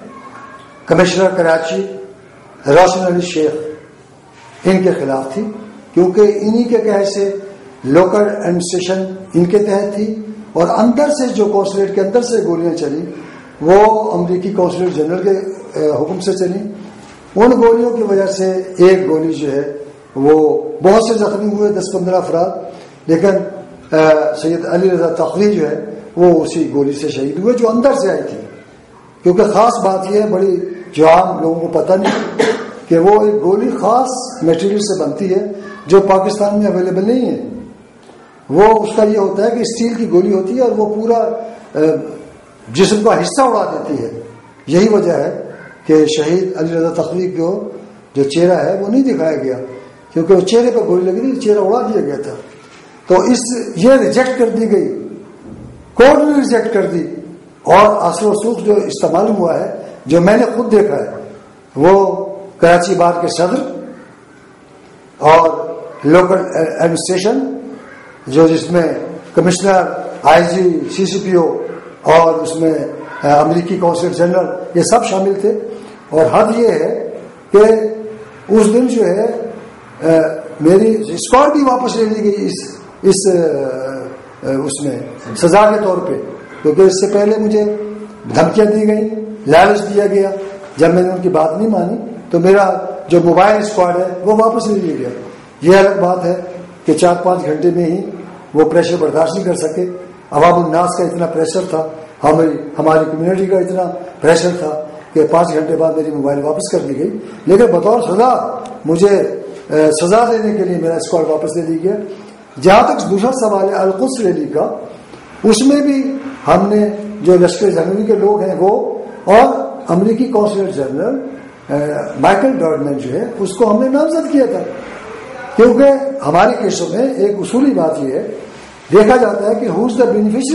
commissioner Karachi روشن علی شیخ، ان کے خلاف تھی، کیونکہ انہی کے کہے سے لوکل ایڈمنسٹریشن ان کے تحت تھی، اور اندر سے جو قونصلیٹ کے اندر سے گولیاں چلی وہ امریکی قونصلیٹ جنرل کے حکم سے چلی. ان گولیوں کی وجہ سے ایک گولی جو ہے وہ بہت سے زخمی ہوئے، 10-15 افراد، لیکن سید علی رضا تقوی جو ہے وہ اسی گولی سے شہید ہوئے جو اندر سے آئی تھی. کیونکہ خاص بات یہ ہے، بڑی جو عام لوگوں کو پتہ نہیں، کہ وہ ایک گولی خاص میٹیریل سے بنتی ہے جو پاکستان میں اویلیبل نہیں ہے. وہ اس کا یہ ہوتا ہے کہ اسٹیل کی گولی ہوتی ہے اور وہ پورا جسم کا حصہ اڑا دیتی ہے. یہی وجہ ہے کہ شہید علی رضا تقوی کو جو چہرہ ہے وہ نہیں دکھایا گیا، کیونکہ وہ چہرے پہ گولی لگی تھی، چہرہ اڑا دیا گیا تھا. تو یہ ریجیکٹ کر دی گئی، کورٹ نے ریجیکٹ کر دی. اور اثر و رسوخ جو استعمال ہوا ہے، جو میں نے خود دیکھا ہے، وہ کراچی بار کے صدر اور لوکل ایڈمنسٹریشن جو جس میں کمشنر، IG CCPO اور اس میں امریکی قونصل جنرل، یہ سب شامل تھے. اور حد یہ ہے کہ اس دن جو ہے میری اسکور بھی واپس لے لی گئی اس میں سزا کے طور پہ، کیونکہ اس سے پہلے مجھے دھمکیاں دی گئی، لالچ دیا گیا. جب میں نے ان کی بات نہیں مانی تو میرا جو موبائل اسکواڈ ہے وہ واپس لے لیا گیا. یہ الگ بات ہے کہ 4-5 گھنٹے میں ہی وہ پریشر برداشت نہیں کر سکے. عوام الناس کا اتنا پریشر تھا، ہماری کمیونٹی کا اتنا پریشر تھا کہ 5 گھنٹے بعد میری موبائل واپس کر دی گئی. لیکن بطور سزا مجھے سزا دینے کے لیے میرا اسکواڈ واپس لے لی گیا. جہاں تک دوسرا سوال ہے القدس ریلی کا، اس میں بھی ہم نے جو لشکر جنوبی کے لوگ ہیں وہ اور امریکی قونصلیٹ جنرل مائیکل ڈاڈمین جو ہے اس کو ہم نے نامزد کیا تھا. کیونکہ ہمارے کیسوں میں ایک اصولی بات یہ ہے، دیکھا جاتا ہے کہ ہو از دا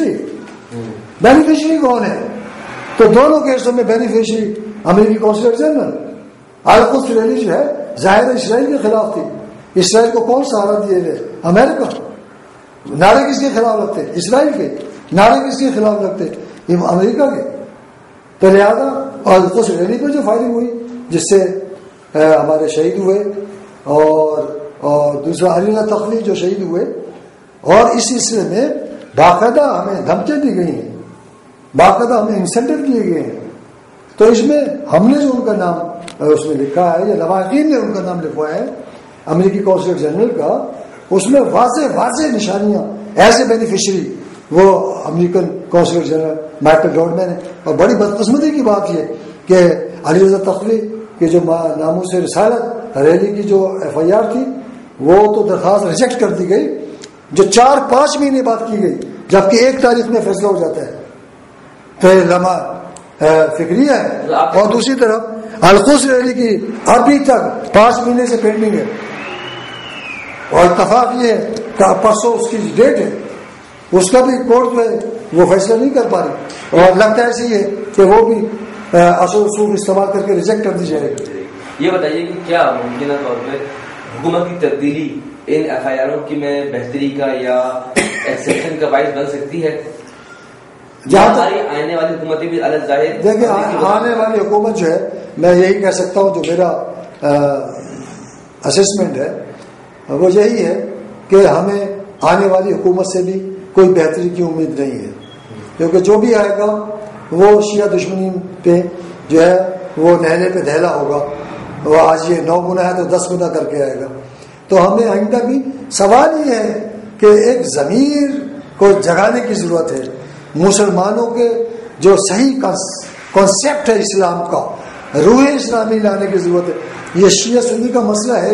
بینیفیشری کون ہے. تو دونوں کیسوں میں بینیفیشری امریکی قونصلیٹ جنرل. القدس ریلی جو ہے ظاہر اسرائیل کے خلاف تھی. اسرائیل کو کون سہارا دیے گئے؟ امریکہ. نعرے کس کے خلاف لگتے؟ اسرائیل کے. نعرے کس کے خلاف لگتے؟ امریکہ کے. تو لہٰذا القدس ریلی پہ جو فائرنگ ہوئی جس سے ہمارے شہید ہوئے، اور دوسرا علی رضا تقوی جو شہید ہوئے، اور اس سلسلے میں باقاعدہ ہمیں دھمکیاں دی گئی ہیں، باقاعدہ ہمیں انسینٹو دیے گئے ہیں. تو اس میں ہم نے جو ان کا نام اس میں لکھا ہے، یا لواحقین نے ان کا نام لکھوایا ہے امریکی قونصلیٹ جنرل کا، اس میں واضح نشانیاں ایسے بینیفیشری وہ American consulate general Michael Dodman ہے. اور بڑی بدقسمتی کی بات یہ کہ علی رضا تقوی کے جو ناموس رسالت ریلی کی جو FIR تھی وہ تو درخواست ریجیکٹ کر دی گئی، جو 4-5 مہینے بعد کی گئی، جبکہ 1 تاریخ میں فیصلہ ہو جاتا ہے. تو یہ لمحہ فکری ہے. اور دوسری طرف القدس ریلی کی ابھی تک 5 مہینے سے پینڈنگ ہے. اور اتفاق یہ ہے کہ پرسوں اس کی ڈیٹ ہے، اس کا بھی کورٹ میں وہ فیصلہ نہیں کر پا رہی، اور لگتا ہے ایسے ہے کہ وہ بھی اصول رسوخ استعمال کر کے ریجیکٹ کر دی جائے گی. یہ بتائیے کہ کیا ممکنہ طور پہ حکومت کی تبدیلی ان FIRوں کی میں بہتری کا یا ایکسیپشن کا باعث بن سکتی ہے؟ جہاں ہماری آنے والی حکومتیں بھی الگ ظاہر دیکھیں آنے والی حکومت جو ہے میں یہی کہہ سکتا ہوں، جو میرا اسسمنٹ ہے وہ یہی ہے کہ ہمیں آنے والی حکومت سے بھی کوئی بہتری کی امید نہیں ہے، کیونکہ جو بھی آئے گا وہ شیعہ دشمنی پہ جو ہے وہ نہلے پہ دہلا ہوگا، وہ آج یہ 9 گنا ہے تو 10 گنا کر کے آئے گا. تو ہمیں آئندہ بھی سوال یہ ہے کہ ایک ضمیر کو جگانے کی ضرورت ہے. مسلمانوں کے جو صحیح کانسیپٹ ہے اسلام کا، روح اسلامی لانے کی ضرورت ہے. یہ شیعہ سنی کا مسئلہ ہے،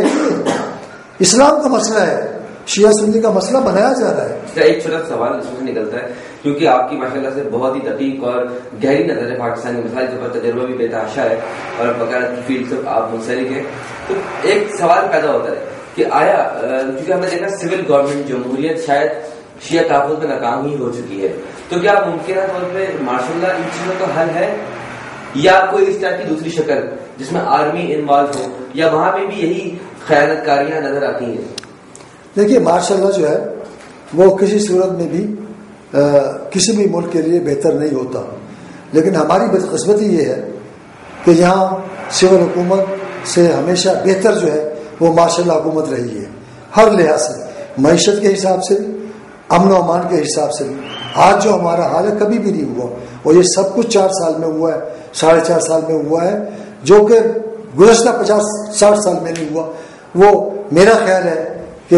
اسلام کا مسئلہ ہے، شیعہ سنی کا مسئلہ بنایا جا رہا ہے. ایک چھوٹا سوال اس میں نکلتا ہے، کیونکہ آپ کی ماشاءاللہ سے بہت ہی دقیق اور گہری نظر ہے پاکستانی مسائل کے اوپر، تجربہ بھی بے تحاشا ہے اور وکالت کی فیلڈ سے آپ منسلک ہیں. تو ایک سوال پیدا ہوتا ہے کہ آیا کیونکہ ہم نے دیکھا سول گورنمنٹ جمہوریت شاید شیعہ تحفظ میں ناکام ہی ہو چکی ہے، تو کیا ممکنہ طور پہ ماشاء اللہ ان چیزوں کا حل ہے، یا کوئی اس طرح کی دوسری شکل جس میں آرمی انوالو ہو، یا وہاں پہ بھی یہی خیانت کاریاں نظر آتی ہیں؟ دیکھیے ماشاء اللہ جو ہے وہ کسی صورت میں بھی کسی بھی ملک کے لیے بہتر نہیں ہوتا، لیکن ہماری بدقسمتی یہ ہے کہ یہاں سول حکومت سے ہمیشہ بہتر جو ہے وہ ماشاء اللہ حکومت رہی ہے، ہر لحاظ سے، معیشت کے حساب سے بھی، امن و امان کے حساب سے بھی. آج جو ہمارا حال ہے کبھی بھی نہیں ہوا، اور یہ سب کچھ 4 سال میں ہوا ہے، 4.5 سال میں ہوا ہے، جو کہ گزشتہ 50-60 سال میں نہیں ہوا. وہ میرا خیال ہے کہ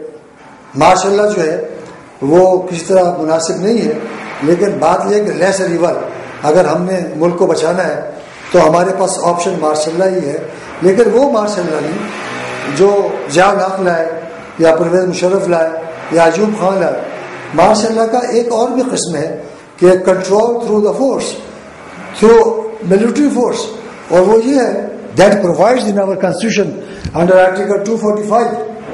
ماشاء اللہ جو ہے وہ کسی طرح مناسب نہیں ہے، لیکن بات یہ کہ لیسر ایول، اگر ہم نے ملک کو بچانا ہے تو ہمارے پاس آپشن ماشاء اللہ ہی ہے. لیکن وہ ماشاء اللہ نہیں جو ضیاء الحق لائے یا پرویز مشرف لائے یا ایوب خان لائے. ماشاء اللہ کا ایک اور بھی قسم ہے کہ control through the force, through military force, اور وہ یہ ہے that provides in our constitution under article 245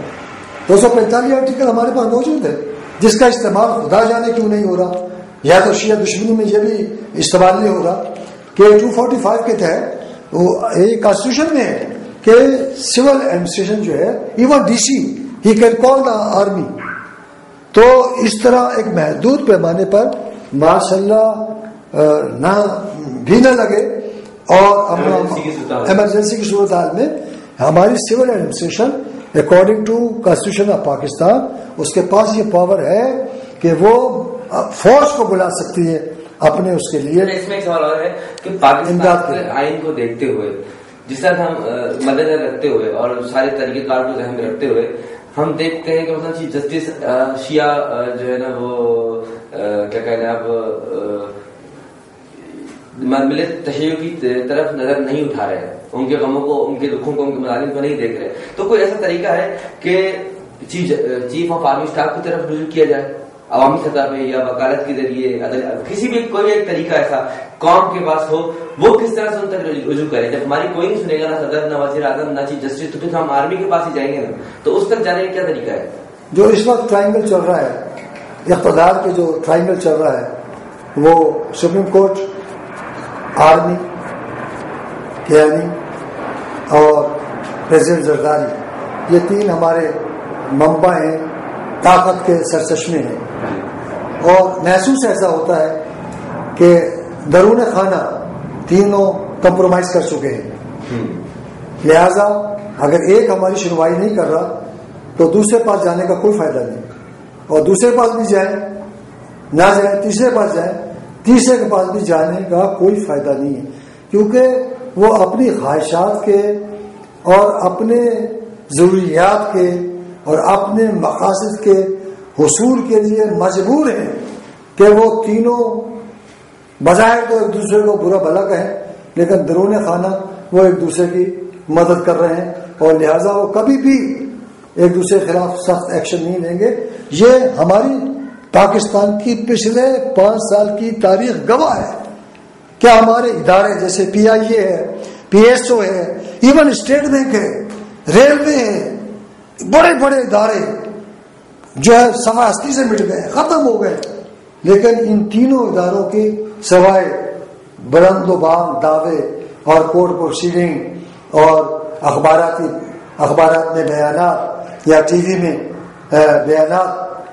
245 article ہمارے پاس موجود ہے، جس کا استعمال خدا جانے کیوں نہیں ہو رہا. یا تو شیعہ دشمنی میں یہ بھی استعمال نہیں ہو رہا کہ 245 کے تحت وہ یہ کانسٹیٹیوشن میں ہے کہ سول ایڈمنسٹریشن جو ہے even D C he can call the army. تو اس طرح ایک محدود پیمانے پر ماشاء اللہ نہ بھی نہ لگے، اور ایمرجنسی کی صورتحال میں ہماری civil administration according to constitution of Pakistan اس کے پاس یہ پاور ہے کہ وہ فورس کو بلا سکتی ہے اپنے اس کے لیے. اس میں ایک سوال اور ہے کہ پاکستان کے آئین کو دیکھتے ہوئے، جس طرح ہم مد نظر رکھتے ہوئے اور سارے طریقہ کار کو ذہن میں رکھتے ہوئے ہم دیکھتے ہیں کہ مثلا چیف جسٹس شیعہ جو ہے نا وہ کیا کہتے ہیں آپ ملت تشیع کی طرف نظر نہیں اٹھا رہے ہیں، ان کے غموں کو، ان کے دکھوں کو، ان کے مظالم کو نہیں دیکھ رہے. تو کوئی ایسا طریقہ ہے کہ چیف آف آرمی اسٹاف کی طرف رجوع کیا جائے عوامی سطح پہ، یا وکالت کے ذریعے، کسی بھی کوئی ایک طریقہ ایسا قوم کے پاس ہو، وہ کس طرح سے ان تک رجوع کرے؟ جب ہماری کوئی نہیں سنے گا، نہ صدر، نہ وزیر اعظم، نہ چیف جسٹس، تو پھر ہم آرمی کے پاس ہی جائیں گے نا. تو اس تک جانے کا کیا طریقہ ہے؟ جو اس وقت ٹرائنگل چل رہا ہے، اقتدار کے جو ٹرائنگل چل رہا ہے، وہ سپریم کورٹ، آرمی، کیانی اور پریزیڈنٹ زرداری، یہ 3 ہمارے منبع ہیں، طاقت کے سرچشمے ہیں. اور محسوس ایسا ہوتا ہے کہ درون خانہ تینوں کمپرومائز کر چکے ہیں، لہذا اگر ایک ہماری سنوائی نہیں کر رہا تو دوسرے پاس جانے کا کوئی فائدہ نہیں، اور دوسرے پاس بھی جائیں نہ جائیں، تیسرے پاس جائیں، تیسرے کے پاس بھی جانے کا کوئی فائدہ نہیں ہے، کیونکہ وہ اپنی خواہشات کے اور اپنے ضروریات کے اور اپنے مقاصد کے حصول کے لیے مجبور ہیں کہ وہ تینوں بظاہر تو ایک دوسرے کو برا بھلا کہیں، لیکن درون خانہ وہ ایک دوسرے کی مدد کر رہے ہیں، اور لہذا وہ کبھی بھی ایک دوسرے کے خلاف سخت ایکشن نہیں لیں گے. یہ ہماری پاکستان کی پچھلے 5 سال کی تاریخ گواہ ہے کہ ہمارے ادارے جیسے PIA ہے، PSO ہے، ایون اسٹیٹ بینک ہے، ریلوے ہے، بڑے بڑے ادارے جو ہے سوا ہستی سے مٹ گئے، ختم ہو گئے، لیکن ان تینوں اداروں کی سوائے بلند و بام دعوے اور کورٹ پروسیڈنگ اور اخبارات میں بیانات یا ٹی وی میں بیانات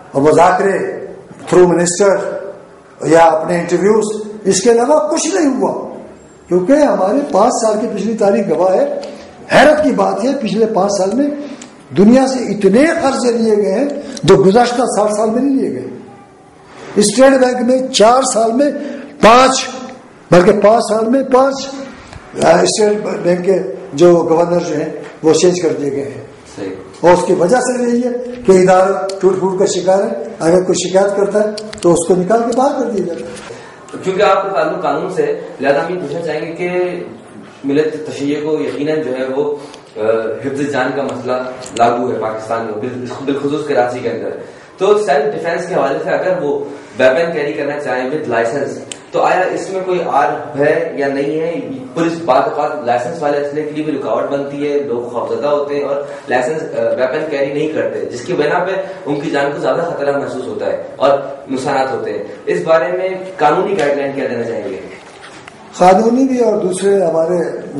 اور مذاکرے تھرو منسٹر یا اپنے انٹرویوز، اس کے علاوہ کچھ نہیں ہوا. کیونکہ ہمارے 5 سال کی پچھلی تاریخ گواہ ہے. حیرت کی بات ہے پچھلے 5 سال میں دنیا سے اتنے قرضے لیے گئے ہیں جو گزشتہ 60 سال میں نہیں لیے گئے. اسٹیٹ بینک میں 4 سال میں 5، بلکہ 5 سال میں 5 اسٹیٹ بینک کے جو گورنر جو ہیں وہ چینج کر دیے گئے ہیں. اور اس کی وجہ سے یہی ہے کہ ادارہ ٹوٹ پھوٹ کا شکار ہے. اگر کوئی شکایت کرتا ہے تو اس کو نکال کے باہر کر دیا جاتا ہے. کیونکہ آپ کا تعلق قانون سے، لہٰذا ہم یہ پوچھنا چاہیں گے کہ ملت تشیع کو یقیناً جو ہے وہ حفظ جان کا مسئلہ لاگو ہے پاکستان میں، بالخصوص کراچی کے اندر. تو سیلف ڈیفینس کے حوالے سے اگر وہ ویپن کیری کرنا چاہیں ود لائسنس، تو آیا اس میں کوئی آر ہے یا نہیں ہے؟ پولیس بعض اوقات لائسنس والے اسلحے کے لیے بھی رکاوٹ بنتی ہے، لوگ خوفزدہ ہوتے ہیں اور لائسنس ویپن کیری نہیں کرتے، جس کی بنا پہ ان کی جان کو زیادہ خطرہ محسوس ہوتا ہے اور نقصانات ہوتے ہیں. اس بارے میں قانونی گائیڈ لائن کیا دینا چاہیں گے؟ قانونی بھی اور دوسرے ہمارے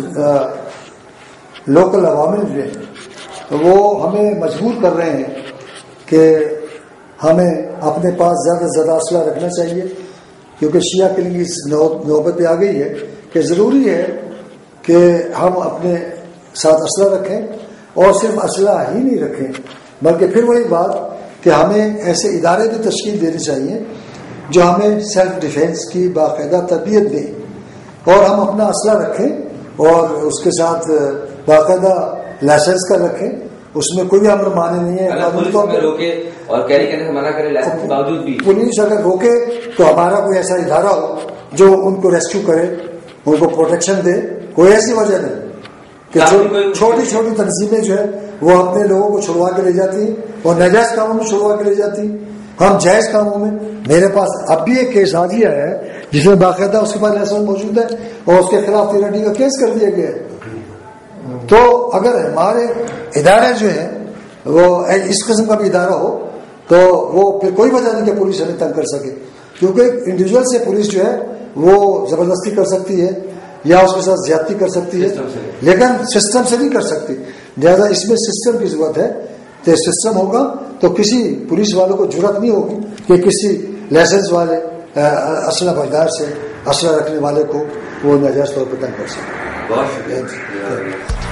لوکل عوامل جو ہیں وہ ہمیں مجبور کر رہے ہیں کہ ہمیں اپنے پاس زیادہ سے زیادہ اسلحہ رکھنا چاہیے. کیونکہ شیعہ کلنگ اس نوبت پہ آ گئی ہے کہ ضروری ہے کہ ہم اپنے ساتھ اسلحہ رکھیں، اور صرف اسلحہ ہی نہیں رکھیں بلکہ پھر وہی بات کہ ہمیں ایسے ادارے بھی تشکیل دینی چاہیے جو ہمیں سیلف ڈیفینس کی باقاعدہ تربیت دیں، اور ہم اپنا اسلحہ رکھیں اور اس کے ساتھ باقاعدہ لائسنس کا رکھیں. اس میں کوئی امر مانے نہیں ہے. اور کیری کرنے سے منع کرے لائسنس کے باوجود بھی پولیس اگر روکے تو ہمارا کوئی ایسا ادارہ ہو جو ان کو ریسکیو کرے، ان کو پروٹیکشن دے. کوئی ایسی وجہ نہیں کہ چھوٹی چھوٹی تنظیمیں جو ہے وہ اپنے لوگوں کو چھڑوا کے لے جاتی ہیں اور ناجائز کاموں میں چھڑوا کے لے جاتی ہیں. ہم جائز کاموں میں، میرے پاس اب بھی ایک کیس آ گیا ہے جس میں باقاعدہ اس کے پاس لائسنس موجود ہے اور اس کے خلاف 13D کا کیس کر دیا گیا ہے. تو اگر ہمارے ادارے جو ہیں وہ اس قسم کا بھی ادارہ ہو تو وہ پھر کوئی وجہ نہیں کہ پولیس ہمیں تنگ کر سکے. کیونکہ انڈیویجول سے پولیس جو ہے وہ زبردستی کر سکتی ہے یا اس کے ساتھ زیادتی کر سکتی ہے، لیکن سسٹم سے نہیں کر سکتی. لہٰذا اس میں سسٹم کی ضرورت ہے. تو سسٹم ہوگا تو کسی پولیس والوں کو جرأت نہیں ہوگی کہ کسی لائسنس والے اسلحہ بردار سے اسلحہ رکھنے والے کو وہ ناجائز طور پر تنگ کر سکے. بہت شکریہ.